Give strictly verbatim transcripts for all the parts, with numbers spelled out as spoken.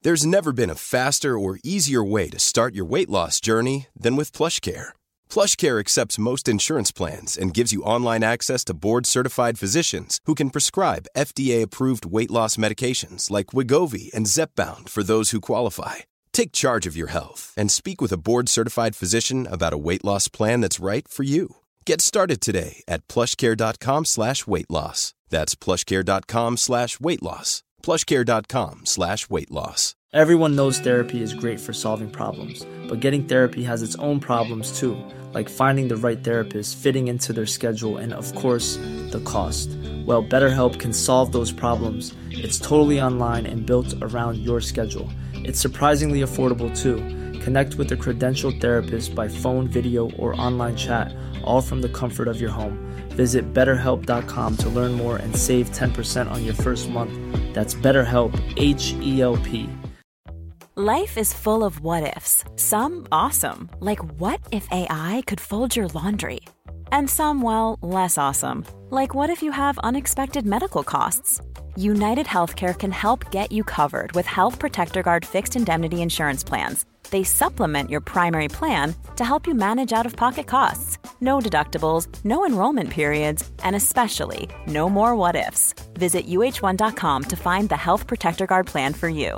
There's never been a faster or easier way to start your weight loss journey than with PlushCare. PlushCare accepts most insurance plans and gives you online access to board-certified physicians who can prescribe F D A-approved weight loss medications like Wegovy and Zepbound for those who qualify. Take charge of your health and speak with a board-certified physician about a weight loss plan that's right for you. Get started today at plushcare.com slash weight loss. That's plushcare.com slash weight loss. plushcare.com slash weight loss. Everyone knows therapy is great for solving problems, but getting therapy has its own problems too, like finding the right therapist, fitting into their schedule, and of course, the cost. Well, BetterHelp can solve those problems. It's totally online and built around your schedule. It's surprisingly affordable too. Connect with a credentialed therapist by phone, video, or online chat, all from the comfort of your home. Visit better help dot com to learn more and save ten percent on your first month. That's BetterHelp, H E L P. Life is full of what-ifs. Some awesome, like what if A I could fold your laundry? And some, well, less awesome, like what if you have unexpected medical costs? United Healthcare can help get you covered with Health Protector Guard fixed indemnity insurance plans. They supplement your primary plan to help you manage out-of-pocket costs. No deductibles, no enrollment periods, and especially no more what-ifs. Visit U H one dot com to find the Health Protector Guard plan for you.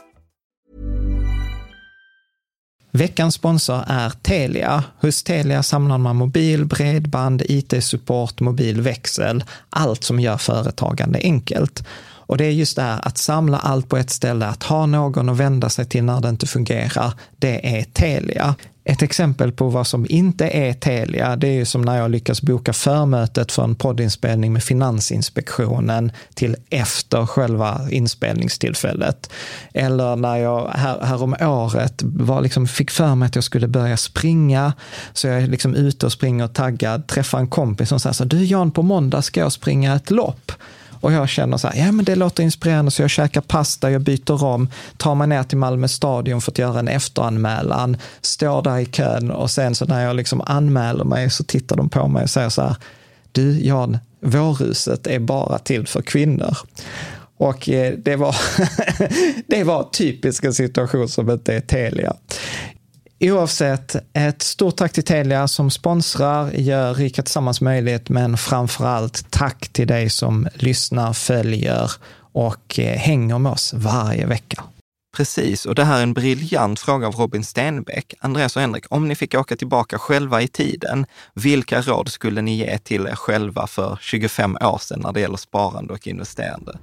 Veckans sponsor är Telia. Hos Telia samlar man mobil, bredband, I T-support, mobilväxel, allt som gör företagande enkelt. Och det är just det här att samla allt på ett ställe, att ha någon att vända sig till när det inte fungerar, det är Telia. Ett exempel på vad som inte är Telia, det är ju som när jag lyckas boka förmötet för en poddinspelning med Finansinspektionen till efter själva inspelningstillfället. Eller när jag här, här om året var liksom, fick för mig att jag skulle börja springa, så jag är liksom ute och springer och taggad, träffar en kompis som säger så, du Jan, på måndag ska jag springa ett lopp. Och jag känner så här, ja men det låter inspirerande, så jag käkar pasta, jag byter om, tar mig ner till Malmö stadion för att göra en efteranmälan, står där i kön, och sen så när jag liksom anmäler mig så tittar de på mig och säger så här, du Jan, vårhuset är bara till för kvinnor. Och det var det var typisk en situation som inte är Telia. Oavsett, ett stort tack till Telia som sponsrar, gör Rika Tillsammans möjligt, men framförallt tack till dig som lyssnar, följer och hänger med oss varje vecka. Precis, och det här är en briljant fråga av Robin Stenbeck. Andreas och Henrik, om ni fick åka tillbaka själva i tiden, vilka råd skulle ni ge till er själva för tjugofem år sedan när det gäller sparande och investerande?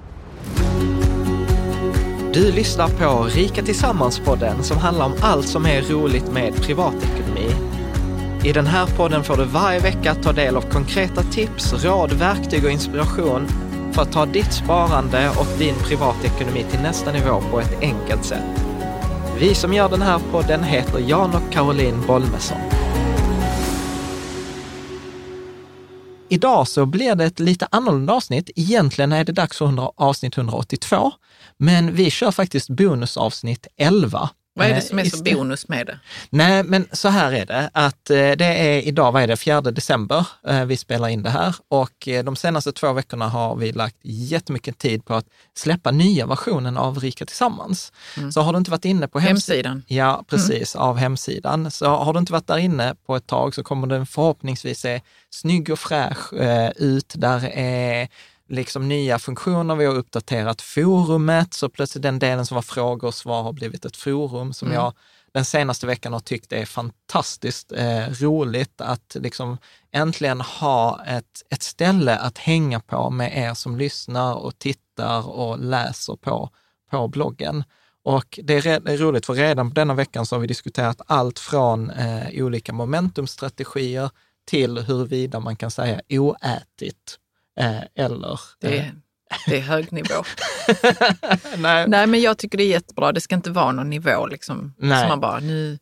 Du lyssnar på Rika Tillsammans-podden som handlar om allt som är roligt med privatekonomi. I den här podden får du varje vecka ta del av konkreta tips, råd, verktyg och inspiration för att ta ditt sparande och din privatekonomi till nästa nivå på ett enkelt sätt. Vi som gör den här podden heter Jan och Caroline Bolmesson. Idag så blir det ett lite annorlunda avsnitt. Egentligen är det dags för avsnitt hundraåttiotvå, men vi kör faktiskt bonusavsnitt elva. Vad är det som är så bonus med det? Nej, men så här är det, att det är idag, vad är det, fjärde december vi spelar in det här, och de senaste två veckorna har vi lagt jättemycket tid på att släppa nya versionen av Rika Tillsammans. Mm. Så har du inte varit inne på hems- hemsidan? Ja, precis, mm. av hemsidan. Så har du inte varit där inne på ett tag så kommer den förhoppningsvis se snygg och fräsch eh, ut. Där är liksom nya funktioner, vi har uppdaterat forumet, så plötsligt den delen som var frågor och svar har blivit ett forum som mm. jag den senaste veckan har tyckt är fantastiskt eh, roligt att liksom äntligen ha ett, ett ställe att hänga på med er som lyssnar och tittar och läser på, på bloggen. Och det är, det är roligt, för redan på denna veckan så har vi diskuterat allt från eh, olika momentumstrategier till huruvida man kan säga oätigt. Eh, eller... Det är, det är hög nivå. Nej. Nej, men jag tycker det är jättebra. Det ska inte vara någon nivå liksom. Som man bara, nu,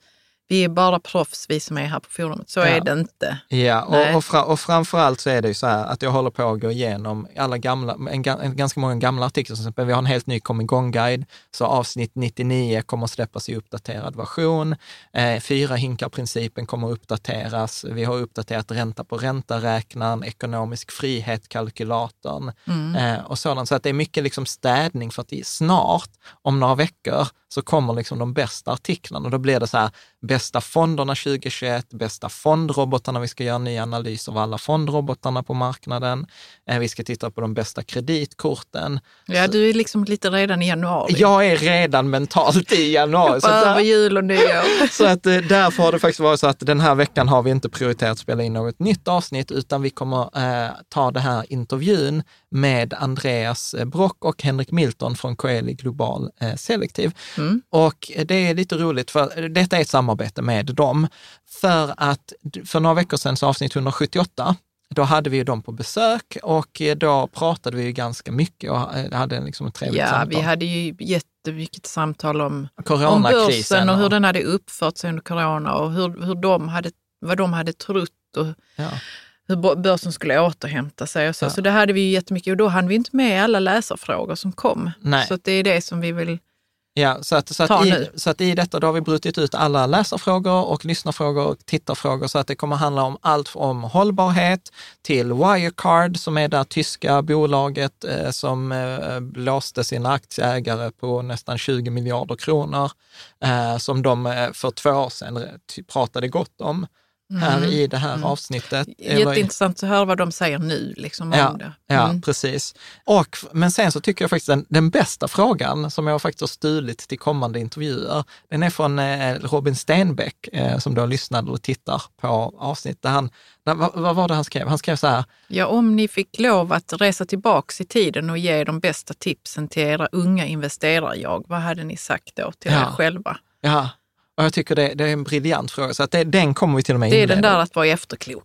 Vi är bara proffs, vi som är här på forumet. Så ja. är det inte. Ja, och, och, fra, och framförallt så är det ju så här att jag håller på att gå igenom alla gamla, en, en, ganska många gamla artiklar. Till exempel, vi har en helt ny kom igång-guide. Så avsnitt nittionio kommer att släppas i uppdaterad version. Eh, fyra hinkar-principen kommer att uppdateras. Vi har uppdaterat ränta på ränta-räknaren, ekonomisk frihet-kalkylatorn mm. eh, och sådant. Så att det är mycket liksom städning för att det är snart, om några veckor, så kommer liksom de bästa artiklarna. Och då blir det så här, bästa fonderna tjugohundratjugoett, bästa fondrobotarna. Vi ska göra en ny analys av alla fondrobotarna på marknaden. Eh, vi ska titta på de bästa kreditkorten. Ja, så, du är liksom lite redan i januari. Jag är redan mentalt i januari. Så över jul och nyår. Så att eh, därför har det faktiskt varit så att den här veckan har vi inte prioriterat att spela in något nytt avsnitt, utan vi kommer eh, ta det här intervjun med Andreas Brock och Henrik Milton från Coeli Global eh, Selektiv. Mm. Och det är lite roligt, för detta är ett samarbete med dem. För att för några veckor sedan, så avsnitt hundrasjuttioåtta, då hade vi ju dem på besök och då pratade vi ju ganska mycket och hade liksom ett trevligt ja, samtal. Ja, vi hade ju jättemycket samtal om, om börsen och hur den hade uppfört sig under corona och hur, hur de hade, vad de hade trott och ja. hur börsen skulle återhämta sig och så. Ja. Så det hade vi ju jättemycket, och då hann vi inte med alla läsarfrågor som kom. Nej. Så att det är det som vi vill Ja, så att, så, att i, så att i detta då har vi brutit ut alla läsarfrågor och lyssnarfrågor och tittarfrågor, så att det kommer handla om allt om hållbarhet till Wirecard, som är det tyska bolaget eh, som eh, blåste sina aktieägare på nästan tjugo miljarder kronor, eh, som de eh, för två år sedan pratade gott om. Här mm. i det här mm. avsnittet. Jätteintressant att höra vad de säger nu. Liksom, ja, om det. Mm. ja, precis. Och, men sen så tycker jag faktiskt den, den bästa frågan som jag faktiskt har stulit till kommande intervjuer, den är från eh, Robin Stenbeck eh, som då lyssnade och tittar på avsnitt. Där han, där, vad, vad var det han skrev? Han skrev så här. Ja, om ni fick lov att resa tillbaka i tiden och ge de bästa tipsen till era unga investerare, jag, vad hade ni sagt då till ja. er själva? Ja. Och jag tycker det, det är en briljant fråga, så att det, den kommer vi till och med Det är inleda. den där att vara efterklok.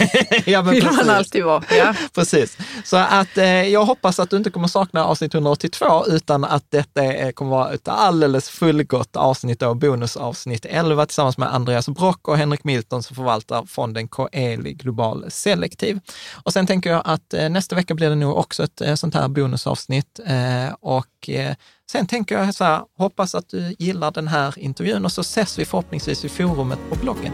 Ja, men vill precis. man alltid vara. Ja. Precis. Så att eh, jag hoppas att du inte kommer sakna avsnitt hundraåttiotvå, utan att detta eh, kommer vara ett alldeles fullgott avsnitt av bonusavsnitt elva tillsammans med Andreas Brock och Henrik Milton som förvaltar fonden Coeli Global Selektiv. Och sen tänker jag att eh, nästa vecka blir det nog också ett eh, sånt här bonusavsnitt eh, och eh, sen tänker jag så här, hoppas att du gillar den här intervjun och så ses vi förhoppningsvis i forumet på bloggen.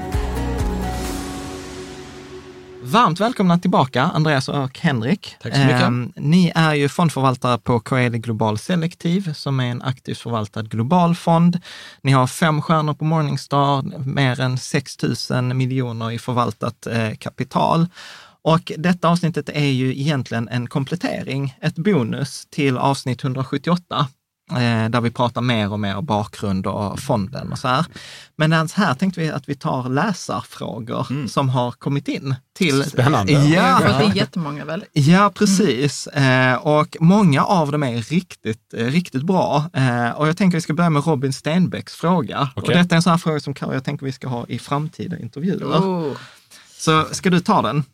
Varmt välkomna tillbaka, Andreas och Henrik. Tack så mycket. Eh, ni är ju fondförvaltare på Coeli Global Selektiv, som är en aktivt förvaltad global fond. Ni har fem stjärnor på Morningstar, mer än sex tusen miljoner i förvaltat eh, kapital. Och detta avsnittet är ju egentligen en komplettering, ett bonus till avsnitt hundrasjuttioåtta, eh, där vi pratar mer och mer om bakgrund och fonden och så här. Men här tänkte vi att vi tar läsarfrågor mm. som har kommit in till... Spännande. Ja, för det är jättemånga väl? Ja, precis. Mm. Eh, och många av dem är riktigt, eh, riktigt bra. Eh, och jag tänker att vi ska börja med Robin Stenbecks fråga. Okay. Och detta är en sån här fråga som jag tänker vi ska ha i framtida intervjuer. Oh. Så ska du ta den?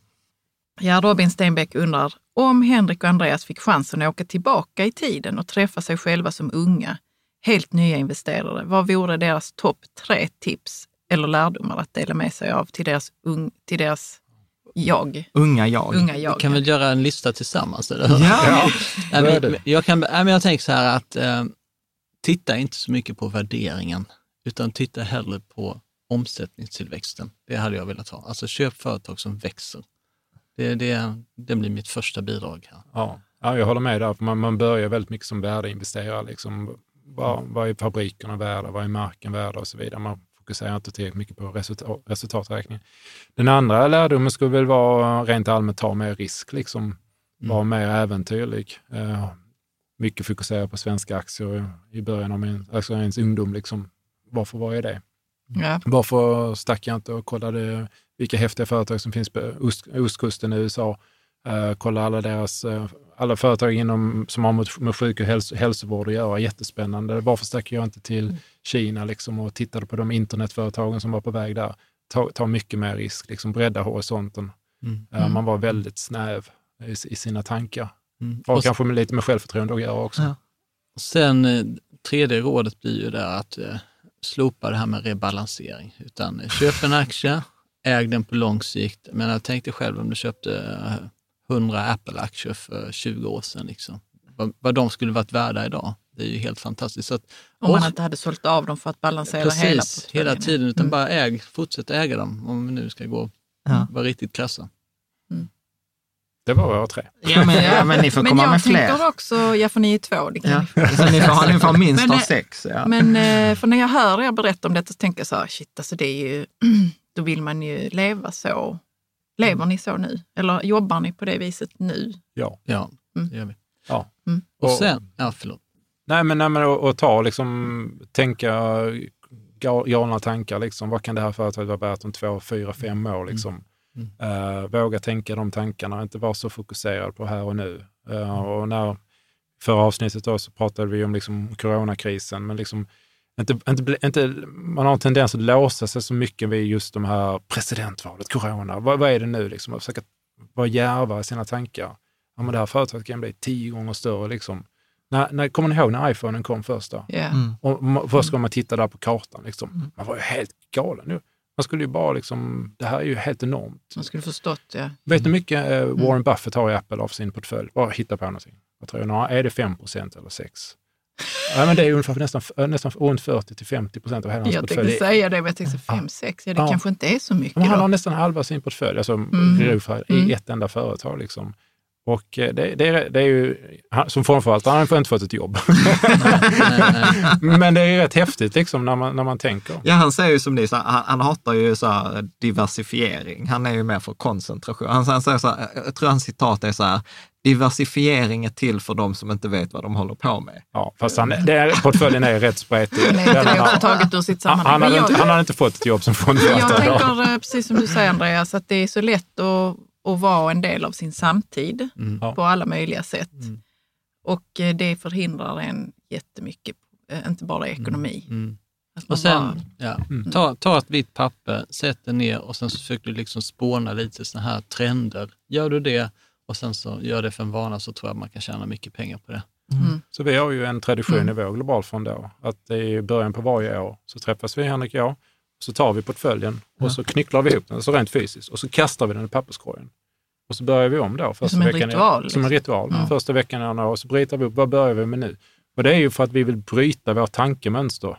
Ja, Robin Stenbeck undrar, om Henrik och Andreas fick chansen att åka tillbaka i tiden och träffa sig själva som unga, helt nya investerare, vad vore deras topp tre tips eller lärdomar att dela med sig av till deras, un, till deras jag? Unga jag. Unga jag. Vi kan väl göra en lista tillsammans? Eller? Ja, ja. ja men, jag, kan, men jag tänker så här att eh, titta inte så mycket på värderingen, utan titta hellre på omsättningstillväxten. Det hade jag velat ha. Alltså köp företag som växer. Det, det, det blir mitt första bidrag här. Ja, ja jag håller med där. Man, man börjar väldigt mycket som värdeinvesterare. Liksom, vad, vad är fabrikerna värda? Vad är marken värda? Och så vidare. Man fokuserar inte tillräckligt mycket på resultat, resultaträkningen. Den andra lärdomen skulle väl vara rent allmänt ta mer risk. Liksom, mm. Vara mer äventyrlig. Uh, mycket fokusera på svenska aktier i början av en, alltså ens ungdom. Liksom, varför var jag det? Ja. Varför stack jag inte och kollade vilka häftiga företag som finns på ost, ostkusten i U S A. Uh, kolla alla deras, uh, alla företag inom, som har med, med sjuk- och häls- hälsovård att göra. Jättespännande. Varför stack jag inte till Kina liksom, och tittade på de internetföretagen som var på väg där? Ta, ta mycket mer risk, liksom, bredda horisonten. Mm. Uh, man var väldigt snäv i, i sina tankar. Mm. Och, och kanske med lite med självförtroende att göra också. Ja. Och sen tredje rådet blir ju där att uh, slopa det här med rebalansering. Utan köp en aktie, äg den på lång sikt. Men jag tänkte själv om du köpte hundra Apple-aktier för tjugo år sedan. Liksom. Vad, vad de skulle varit värda idag. Det är ju helt fantastiskt. Så att, om man inte hade sålt av dem för att balansera precis, hela portföljen. Hela tiden, utan mm. bara äg, fortsätt äga dem om vi nu ska gå ja. vara riktigt krassa. Mm. Det var våra tre. Ja, men, ja, men ni får komma med fler. Men jag tänker också, ja för ni är två. Det kan ja. ni, så ni får, ni får minst men, av sex. Ja. Men för när jag hör er berätta om detta så tänker jag så här, shit, alltså det är ju, då vill man ju leva så. Lever ni så nu? Eller jobbar ni på det viset nu? Ja, ja mm. det gör vi. Ja. Mm. Och sen, ja förlåt. Nej men, nej, men och, och ta liksom, tänka galna tankar liksom, vad kan det här företaget vara värt om två, fyra, fem år liksom. Mm. Uh, våga tänka de tankarna, inte vara så fokuserad på här och nu. Uh, och när förra avsnittet då så pratade vi om liksom coronakrisen, men liksom inte, inte, inte, man har en tendens att låsa sig så mycket vid just de här presidentvalet, corona. Vad, vad är det nu liksom? Att försöka vara djärva i sina tankar. Ja, men det här företaget kan bli tio gånger större liksom. När, när, kommer ni ihåg när iPhonen kom först då? Yeah. Mm. Och först ska man titta där på kartan liksom. Man var ju helt galen nu. Man skulle ju bara liksom, det här är ju helt enormt. Man skulle förstått, ja. Vet du mycket eh, Warren Buffett har i Apple av sin portfölj? Bara hitta på någonting. Vad tror jag? Är det fem procent eller sex? Ja, men det är ungefär nästan, nästan runt fyrtio till femtio procent av hela hans jag portfölj. Jag tänkte säga det, men jag tänkte fem sex, ja, det ja. kanske inte är så mycket. Men han då. har nästan halva sin portfölj, alltså mm. i mm. ett enda företag liksom. Och det, det, är, det är ju, som fondförvaltare, han har inte fått ett jobb. Men det är ju rätt häftigt liksom när man, när man tänker. Ja, han säger ju som det, så här, han, han hatar ju så här diversifiering. Han är ju mer för koncentration. Han, han säger så här, jag tror hans citat är så här, diversifiering är till för de som inte vet vad de håller på med. Ja, fast han, det är, portföljen är rätt spretig. Nej, det är också taget ur sitt sammanhang. Han, han, jag, inte, han har inte fått ett jobb som fondförvaltare. Jag tänker, precis som du säger Andreas, att det är så lätt att och vara en del av sin samtid mm. på alla möjliga sätt. Mm. Och det förhindrar en jättemycket, inte bara ekonomi. Mm. Mm. Och sen, bara, ja, mm. ta, ta ett vitt papper, sätt det ner och sen så försöker du liksom spåna lite såna här trender. Gör du det och sen så gör det för en vana, så tror jag man kan tjäna mycket pengar på det. Mm. Så vi har ju en tradition mm. i vår globalfond då, att i början på varje år så träffas vi, Henrik och jag, så tar vi portföljen och ja. så knycklar vi ihop den, så rent fysiskt, och så kastar vi den i papperskorgen. Och så börjar vi om då. Första som en veckan ritual. Är, som en ritual. Mm. Första veckan är och så bryter vi upp, vad börjar vi med nu? Och det är ju för att vi vill bryta vårt tankemönster.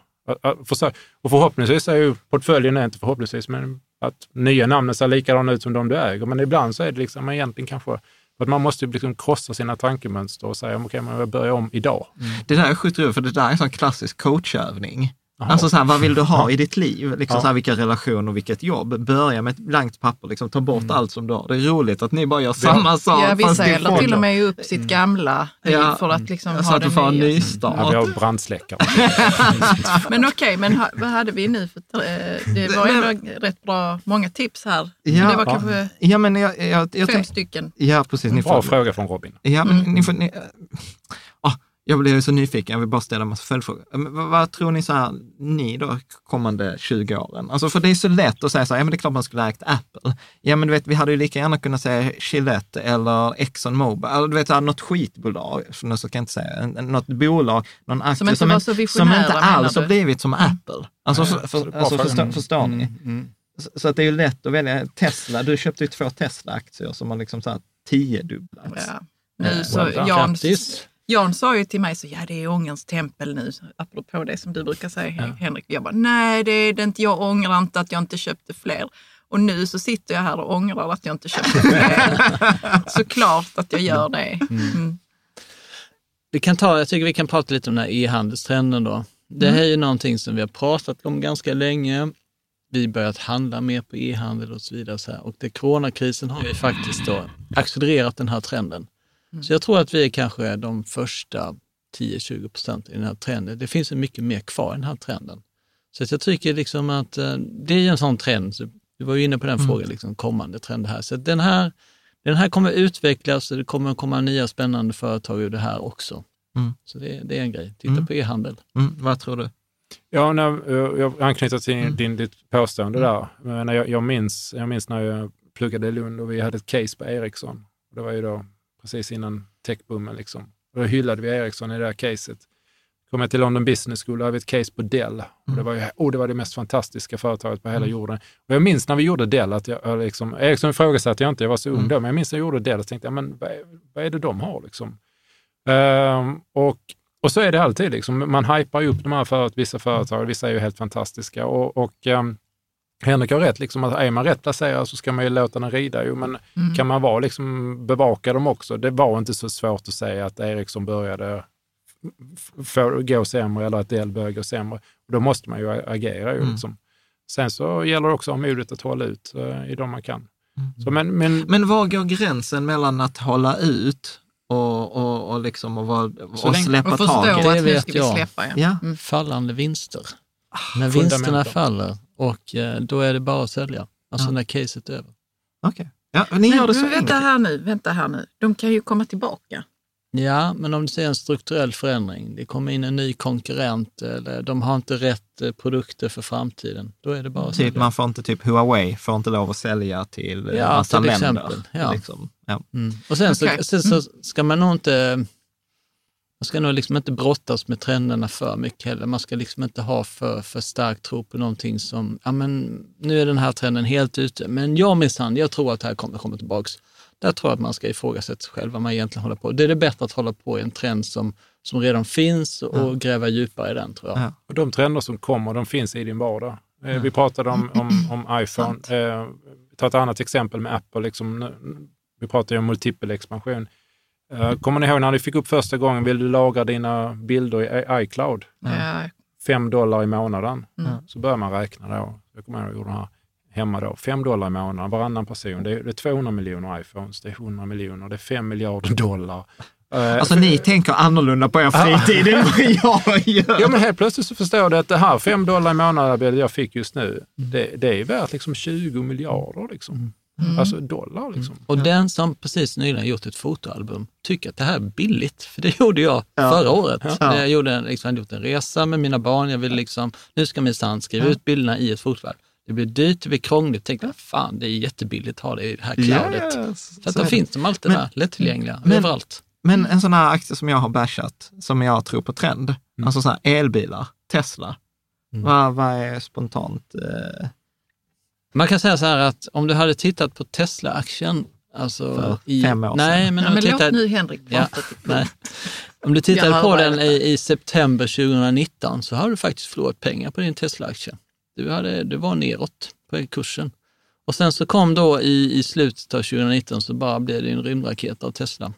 Och förhoppningsvis är ju portföljen inte förhoppningsvis, men att nya namnen ser likadana ut som de du äger. Men ibland så är det liksom egentligen kanske att man måste ju liksom krossa sina tankemönster och säga, okej, okay, man börjar om idag. Mm. Det där är skjuter för det där är en sån klassisk coachövning. Aha. Alltså så här, vad vill du ha ja. i ditt liv? Liksom ja. så här, vilka relationer och vilket jobb? Börja med ett blankt papper, liksom, ta bort mm. allt som du har. Det är roligt att ni bara gör ja. samma sak. Ja, vissa eller till och med upp sitt gamla ja. för att liksom så ha att det du får en nya. ny start. Ja, vi har brandsläckare. Men okej, okay, men ha, vad hade vi nu? För, det var ändå rätt bra, många tips här. Ja, det var ja. kanske ja, men jag, jag, jag, fem jag, stycken. Ja, precis. Ni bra får, fråga från Robin. Ja, men mm. ni får... Ni, oh, jag blir så nyfiken, jag vill bara ställa en massa följdfrågor. Vad, vad tror ni så här, ni då kommande tjugo åren? Alltså för det är så lätt att säga så här, ja men det är klart man skulle ha ägt Apple. Ja men du vet, vi hade ju lika gärna kunnat säga Gillette eller Exxon Mobil. Eller du vet, så här, något skitbolag, så kan jag inte säga, något bolag, någon aktie som, som, en, som inte alls har blivit som Apple. Alltså, för, för, alltså förstår, förstår ni? Mm, mm. Så, så att det är ju lätt att välja Tesla. Du köpte ju två Tesla-aktier som har liksom så här tiodubblats. Ja. Nu så Jan... Jan sa ju till mig så, ja det är ångerns tempel nu, apropå det som du brukar säga, ja. Henrik. Jag bara, nej det är det inte, jag ångrar inte att jag inte köpte fler. Och nu så sitter jag här och ångrar att jag inte köpte fler. Såklart att jag gör det. Mm. Vi kan ta, jag tycker vi kan prata lite om den här e-handelstrenden då. Det här är ju någonting som vi har pratat om ganska länge. Vi har börjat handla mer på e-handel och så vidare. Så här. Och det coronakrisen har ju faktiskt då accelererat den här trenden. Mm. Så jag tror att vi är kanske de första tio till tjugo procent i den här trenden. Det finns mycket mer kvar i den här trenden. Så att jag tycker liksom att uh, det är en sån trend. Så du var ju inne på den mm. frågan, liksom, kommande trend här. Så den här, den här kommer utvecklas och det kommer komma nya spännande företag ur det här också. Mm. Så det, det är en grej. Titta mm. på e-handel. Mm. Vad tror du? Ja, när, jag anknyter till mm. din, ditt påstående mm. där. Men jag, jag, minns, jag minns när jag pluggade i Lund och vi hade ett case på Ericsson. Det var ju då precis innan techboomen liksom. Och då hyllade vi Ericsson i det här caset. kom jag till London Business School och hade ett case på Dell. Mm. Och det var ju, oh, det var det mest fantastiska företaget på hela mm. jorden. Och jag minns när vi gjorde Dell, att jag liksom, Ericsson ifrågasatte jag inte, jag var så ung mm. då, men jag minns när jag gjorde Dell och tänkte, ja, men vad är, vad är det de har liksom? Um, och, och så är det alltid liksom, man hypar ju upp de här företag, vissa företag, vissa är ju helt fantastiska. Och, och um, Henrik har rätt, liksom, att är man rätt placerad så ska man ju låta den rida. Jo, men mm. kan man vara, liksom, bevaka dem också? Det var inte så svårt att säga att Ericsson började för gå sämre eller att Dell börjar gå sämre. Och då måste man ju agera. Ju, mm. liksom. Sen så gäller det också att ha modet att hålla ut uh, i de man kan. Mm. Så, men, men, men var går gränsen mellan att hålla ut och, och, och, liksom, och, var, och släppa taget? Det vet jag. Släppa, ja. Ja. Mm. Fallande vinster. Ah, när vinsterna faller och uh, då är det bara att sälja. Alltså ja. När caset är över. Okej. Okay. Ja, ni men, gör det så men vänta här nu, vänta här nu. De kan ju komma tillbaka. Ja, men om du ser en strukturell förändring, det kommer in en ny konkurrent eller de har inte rätt produkter för framtiden, då är det bara typ, man får inte, typ Huawei får inte lov att sälja till ja, massa till länder. Exempel. Ja. Liksom. Ja. Mm. Och sen, okay. så, sen så ska man nog inte, man ska nog liksom inte brottas med trenderna för mycket heller. Man ska liksom inte ha för, för stark tro på någonting som, ja men nu är den här trenden helt ute, men jag minsann, jag tror att det här kommer komma tillbaks. Där tror jag att man ska ifrågasätta sig själv vad man egentligen håller på. Det är det bättre att hålla på i en trend som, som redan finns och ja. Gräva djupare i den, tror jag. Ja. Och de trender som kommer, de finns i din vardag. Ja. Vi pratade om, om, om iPhone. Eh, ta ett annat exempel med Apple. Liksom, vi pratade om multipel expansion. Eh, kommer ni ihåg när du fick upp första gången, vill du lagra dina bilder i iCloud? Ja. Fem dollar i månaden. Mm. Så börjar man räkna då. Jag kommer ihåg att jag gjorde det här hemma då. Fem dollar i månaden, varannan person. Det är, det är tvåhundra miljoner iPhones, det är hundra miljoner, det är fem miljarder dollar. Alltså ni tänker annorlunda på er fritid än vad jag gör. Ja, men helt plötsligt så förstår du att det här fem dollar i månaden jag fick just nu, det, det är värt liksom tjugo miljarder liksom. Mm. Alltså dollar liksom. Och ja. Den som precis nyligen gjort ett fotoalbum tycker att det här är billigt, för det gjorde jag ja. Förra året. Ja. Jag gjorde, liksom, hade gjort en resa med mina barn, jag ville liksom, nu ska min son skriva ja. Ut bilderna i ett fotoalbum. Det blir dyrt, det blir krångligt. Tänkte jag, fan, det är jättebilligt att ha det i det här cloudet. Yes, för att då finns de alltid men, där, lättillgängliga, men, överallt. Men en sån här aktie som jag har bashat, som jag tror på trend, mm. alltså så här elbilar, Tesla, mm. vad, vad är spontant? Eh... Man kan säga så här att om du hade tittat på Tesla-aktien, alltså för i, fem år sedan. Nej, men, ja, men tittar, låt nu Henrik ja, nej. Om du tittade på den i, i september tjugonitton så har du faktiskt förlorat pengar på din Tesla-aktie. Du, hade, du var neråt på kursen. Och sen så kom då i, i slutet av tjugonitton så bara blev det en rymdraket av Tesla.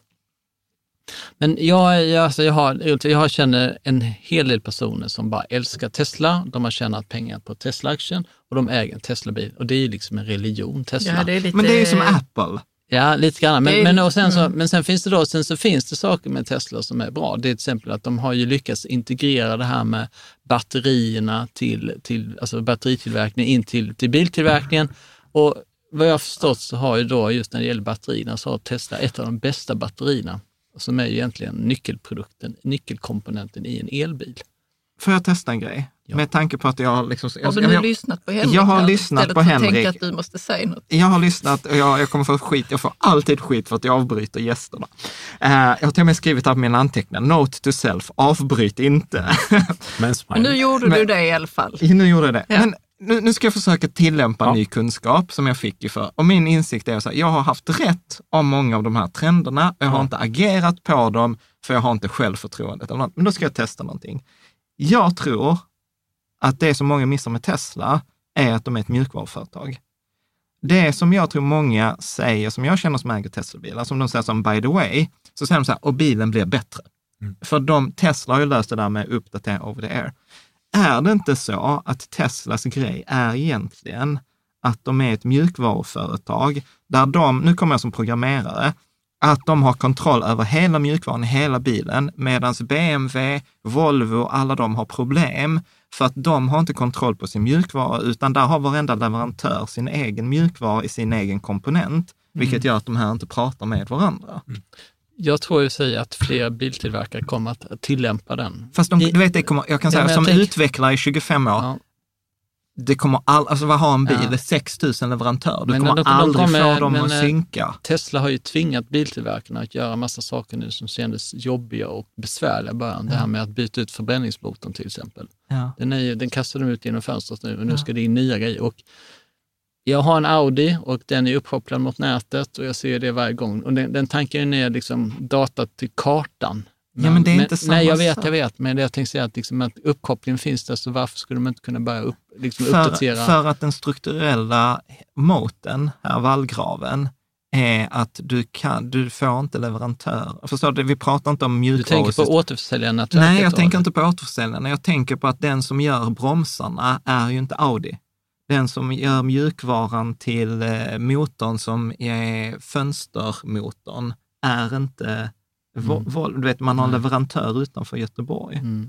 Men jag, jag, alltså jag, har, jag har känner en hel del personer som bara älskar Tesla. De har tjänat pengar på Tesla-aktien och de äger en Tesla-bil. Och det är ju liksom en religion, Tesla. Ja, det är lite... Men det är ju som Apple. Ja, lite grann. Men, men, och sen så, men sen finns det då, sen så finns det saker med Tesla som är bra. Det är till exempel att de har ju lyckats integrera det här med batterierna till, till alltså batteritillverkningen in till, till biltillverkningen. Och vad jag har förstått så har ju då just när det gäller batterierna så har Tesla ett av de bästa batterierna som är egentligen nyckelprodukten, nyckelkomponenten i en elbil. Får jag testa en grej? Ja. Med tanke på att jag har liksom... Har du nu jag, lyssnat på Henrik? Jag har här, lyssnat på Henrik. Att du måste säga något. Jag har lyssnat och jag, jag kommer få skit. Jag får alltid skit för att jag avbryter gästerna. Uh, jag har till och med skrivit av mina anteckningar. Note to self, avbryt inte. Men, Men nu gjorde Men, du det i alla fall. Nu gjorde jag det. Ja. Men nu, nu ska jag försöka tillämpa ja. ny kunskap som jag fick för. Och min insikt är att jag har haft rätt om många av de här trenderna. Jag har ja. inte agerat på dem för jag har inte självförtroendet. Eller något. Men då ska jag testa någonting. Jag tror att det som många missar med Tesla är att de är ett mjukvaruföretag. Det som jag tror många säger, som jag känner som äger Tesla-bilar, som de säger som by the way, så säger de så här, och bilen blir bättre. Mm. För de, Tesla har ju löst det där med uppdatering over the air. Är det inte så att Teslas grej är egentligen att de är ett mjukvaruföretag där de, nu kommer jag som programmerare, att de har kontroll över hela mjukvaran i hela bilen, medan B M W, Volvo, alla de har problem för att de har inte kontroll på sin mjukvara, utan där har varenda leverantör sin egen mjukvara i sin egen komponent, vilket gör att de här inte pratar med varandra. Mm. Jag tror ju säga att fler biltillverkare kommer att tillämpa den. Fast de, du vet, det kommer, jag kan säga, ja, som tänk... utvecklare i tjugofem år, ja. det kommer all, alltså vad har en bil? Ja. sex tusen leverantörer. Du men kommer de, aldrig de kommer, få dem men, att synka. Tesla har ju tvingat biltillverkarna att göra massa saker nu som kändes jobbiga och besvärliga i början. Ja. Det här med att byta ut förbränningsmotorn till exempel. Ja. Den, är ju, den kastar de ut genom fönstret nu och nu ja. ska det in nya grejer. Och jag har en Audi och den är uppkopplad mot nätet och jag ser det varje gång. Och den, den tankar ju ner liksom data till kartan. Men, ja, men det är men, inte samma nej, jag vet, sak. jag vet. Men jag tänkte säga att, liksom, att uppkopplingen finns där, så varför skulle de inte kunna börja upp, liksom, för, uppdatera? För att den strukturella moten, här vallgraven, är att du kan, du får inte leverantör. Förstår du, vi pratar inte om mjukvaror. Du tänker på återförsäljarna? Nej, jag tänker inte på återförsäljarna. Jag tänker på att den som gör bromsarna är ju inte Audi. Den som gör mjukvaran till eh, motorn som är fönstermotorn är inte mm. Vol, du vet, man har en leverantör utanför Göteborg. Mm.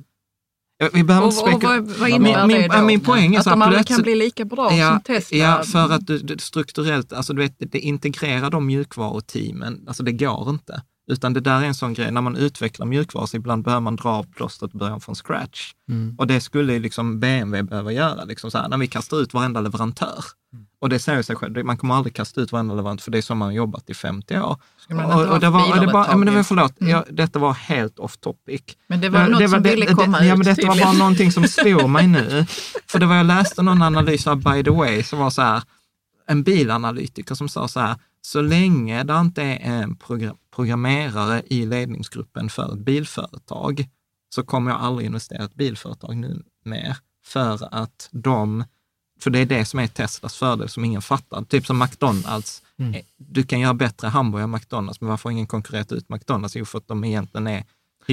Vi behöver inte speka. Vad, vad innebär min, det då? Min poäng är att så de att aldrig kan bli lika bra ja, som Tesla? Ja, för att du, du strukturellt, alltså du vet, det integrerar de mjukvaruteamen, alltså det går inte. Utan det där är en sån grej, när man utvecklar mjukvaror så ibland behöver man dra av plåstret och börja från scratch. Mm. Och det skulle liksom B M W behöva göra, liksom så här, när vi kastar ut varenda leverantör. Mm. Och det säger sig själv, man kommer aldrig kasta ut varenda leverantör, för det är som man har jobbat i femtio år. Och, och det var, och det bara, men det var, förlåt, mm. jag, detta var helt off topic. Men det var det, något det var, som det, ville komma det, ut. Ja, men detta tydligen. var bara någonting som slår mig nu. För det var, jag läste någon analys av By the Way, som var så här, en bilanalytiker som sa så här, så länge det inte är en program, programmerare i ledningsgruppen för ett bilföretag, så kommer jag aldrig investera i ett bilföretag nu mer, för att de, för det är det som är Teslas fördel som ingen fattar. Typ som McDonalds. Mm. Du kan göra bättre hamburgare än McDonalds, men varför ingen konkurrerat ut McDonalds? Jo, för att de egentligen är,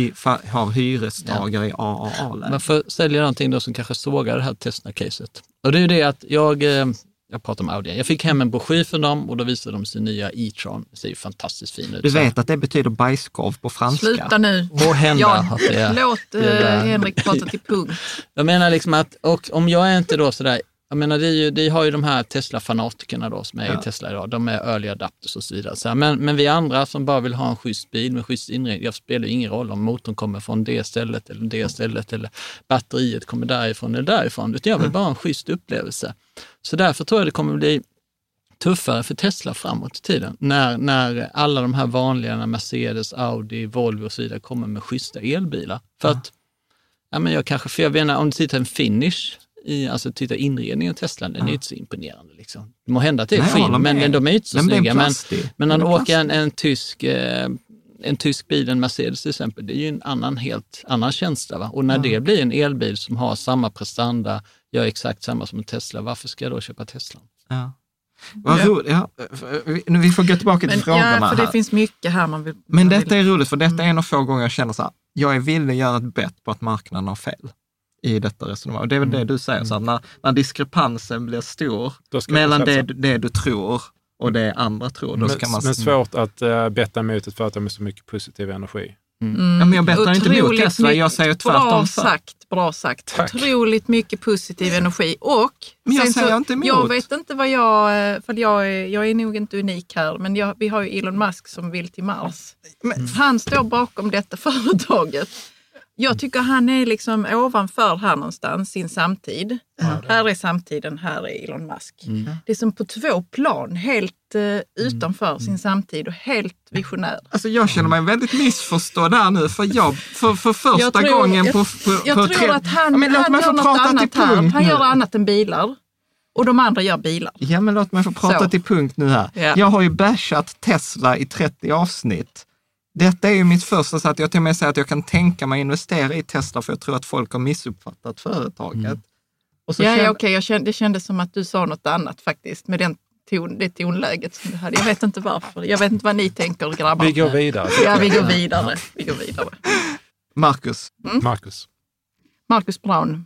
har hyrestagare ja. i A A A-lägen. Man får sälja någonting då som kanske sågar det här Tesla-caset. Och det är ju det att jag... Jag pratar om Audi. Jag fick hem en broschyr för dem och då visade de sin nya e-tron. Det ser ju fantastiskt fin ut. Du vet att det betyder bajskorv på franska. Sluta nu. Må hända ja, att det är, låt det är Henrik prata till punkt. Jag menar liksom att, och om jag är inte då sådär, jag menar det är ju, det har ju de här Tesla-fanatikerna då som är ja. i Tesla idag. De är early adapters och så vidare. Så här, men, men vi andra som bara vill ha en schysst bil med schysst inredning, jag spelar ingen roll om motorn kommer från det stället eller det stället eller batteriet kommer därifrån eller därifrån. Utan jag vill bara ha en schysst upplevelse. Så därför tror jag det kommer bli tuffare för Tesla framåt i tiden. När, när alla de här vanliga, Mercedes, Audi, Volvo och så vidare kommer med schyssta elbilar. För ja. att, ja men jag kanske, för jag vet inte, om du tittar en finish, i, alltså tittar inredningen av Tesla, den ja. är inte så imponerande liksom. Det må hända att det är skinn, men är. de är inte så den snygga. Men, men när du plastig. åker en, en tysk... Eh, en tysk bil, en Mercedes till exempel, det är ju en annan helt annan känsla. Va? Och när ja. det blir en elbil som har samma prestanda, gör exakt samma som en Tesla, varför ska jag då köpa Tesla? Ja. Vad ja. roligt. Ja. Vi får gå tillbaka till men, frågorna. Ja, för det här. finns mycket här man vill... Men man detta vill. är roligt, för detta är en av få gånger jag känner så här, jag är villig att göra ett bett på att marknaden har fel i detta resonemang. Och det är väl mm. det du säger, så här, när, när diskrepansen blir stor mellan det, det du tror och det andra tror. Då men, ska man... men svårt att uh, betta mot ett företag med så mycket positiv energi. Mm. Ja, men jag bettar inte mot Tesla, jag säger tvärtom. Bra sagt, bra sagt. Tack. Otroligt mycket positiv energi. Och men jag sen säger så, inte emot. Jag vet inte vad jag, för jag är, jag är nog inte unik här, men jag, vi har ju Elon Musk som vill till Mars. Men, han står bakom detta företaget. Jag tycker han är liksom ovanför här någonstans, sin samtid. Mm. Här är samtiden, här är Elon Musk. Mm. Det är som på två plan, helt uh, utanför mm. sin samtid och helt visionär. Alltså jag känner mig väldigt missförstådd här nu, för jag, för, för första jag tror, gången jag, på, på Jag på tror tre... att han, ja, men låt han mig gör få något prata annat till här. punkt Han nu. gör annat än bilar. Och de andra gör bilar. Ja, men låt mig få prata Så. till punkt nu här. Ja. Jag har ju bashat Tesla i trettio avsnitt. Detta är ju mitt första, så att jag till och med säger att jag kan tänka mig investera i Tesla, för jag tror att folk har missuppfattat företaget. Mm. Och så ja, kände... ja okej. Jag kände, det kändes som att du sa något annat faktiskt, med den ton, det tonläget som du hade. Jag vet inte varför. Jag vet inte vad ni tänker, grabbar. Vi går vidare. Ja, vi går vidare. Vi går vidare. Marcus. Mm? Marcus. Marcus Braun.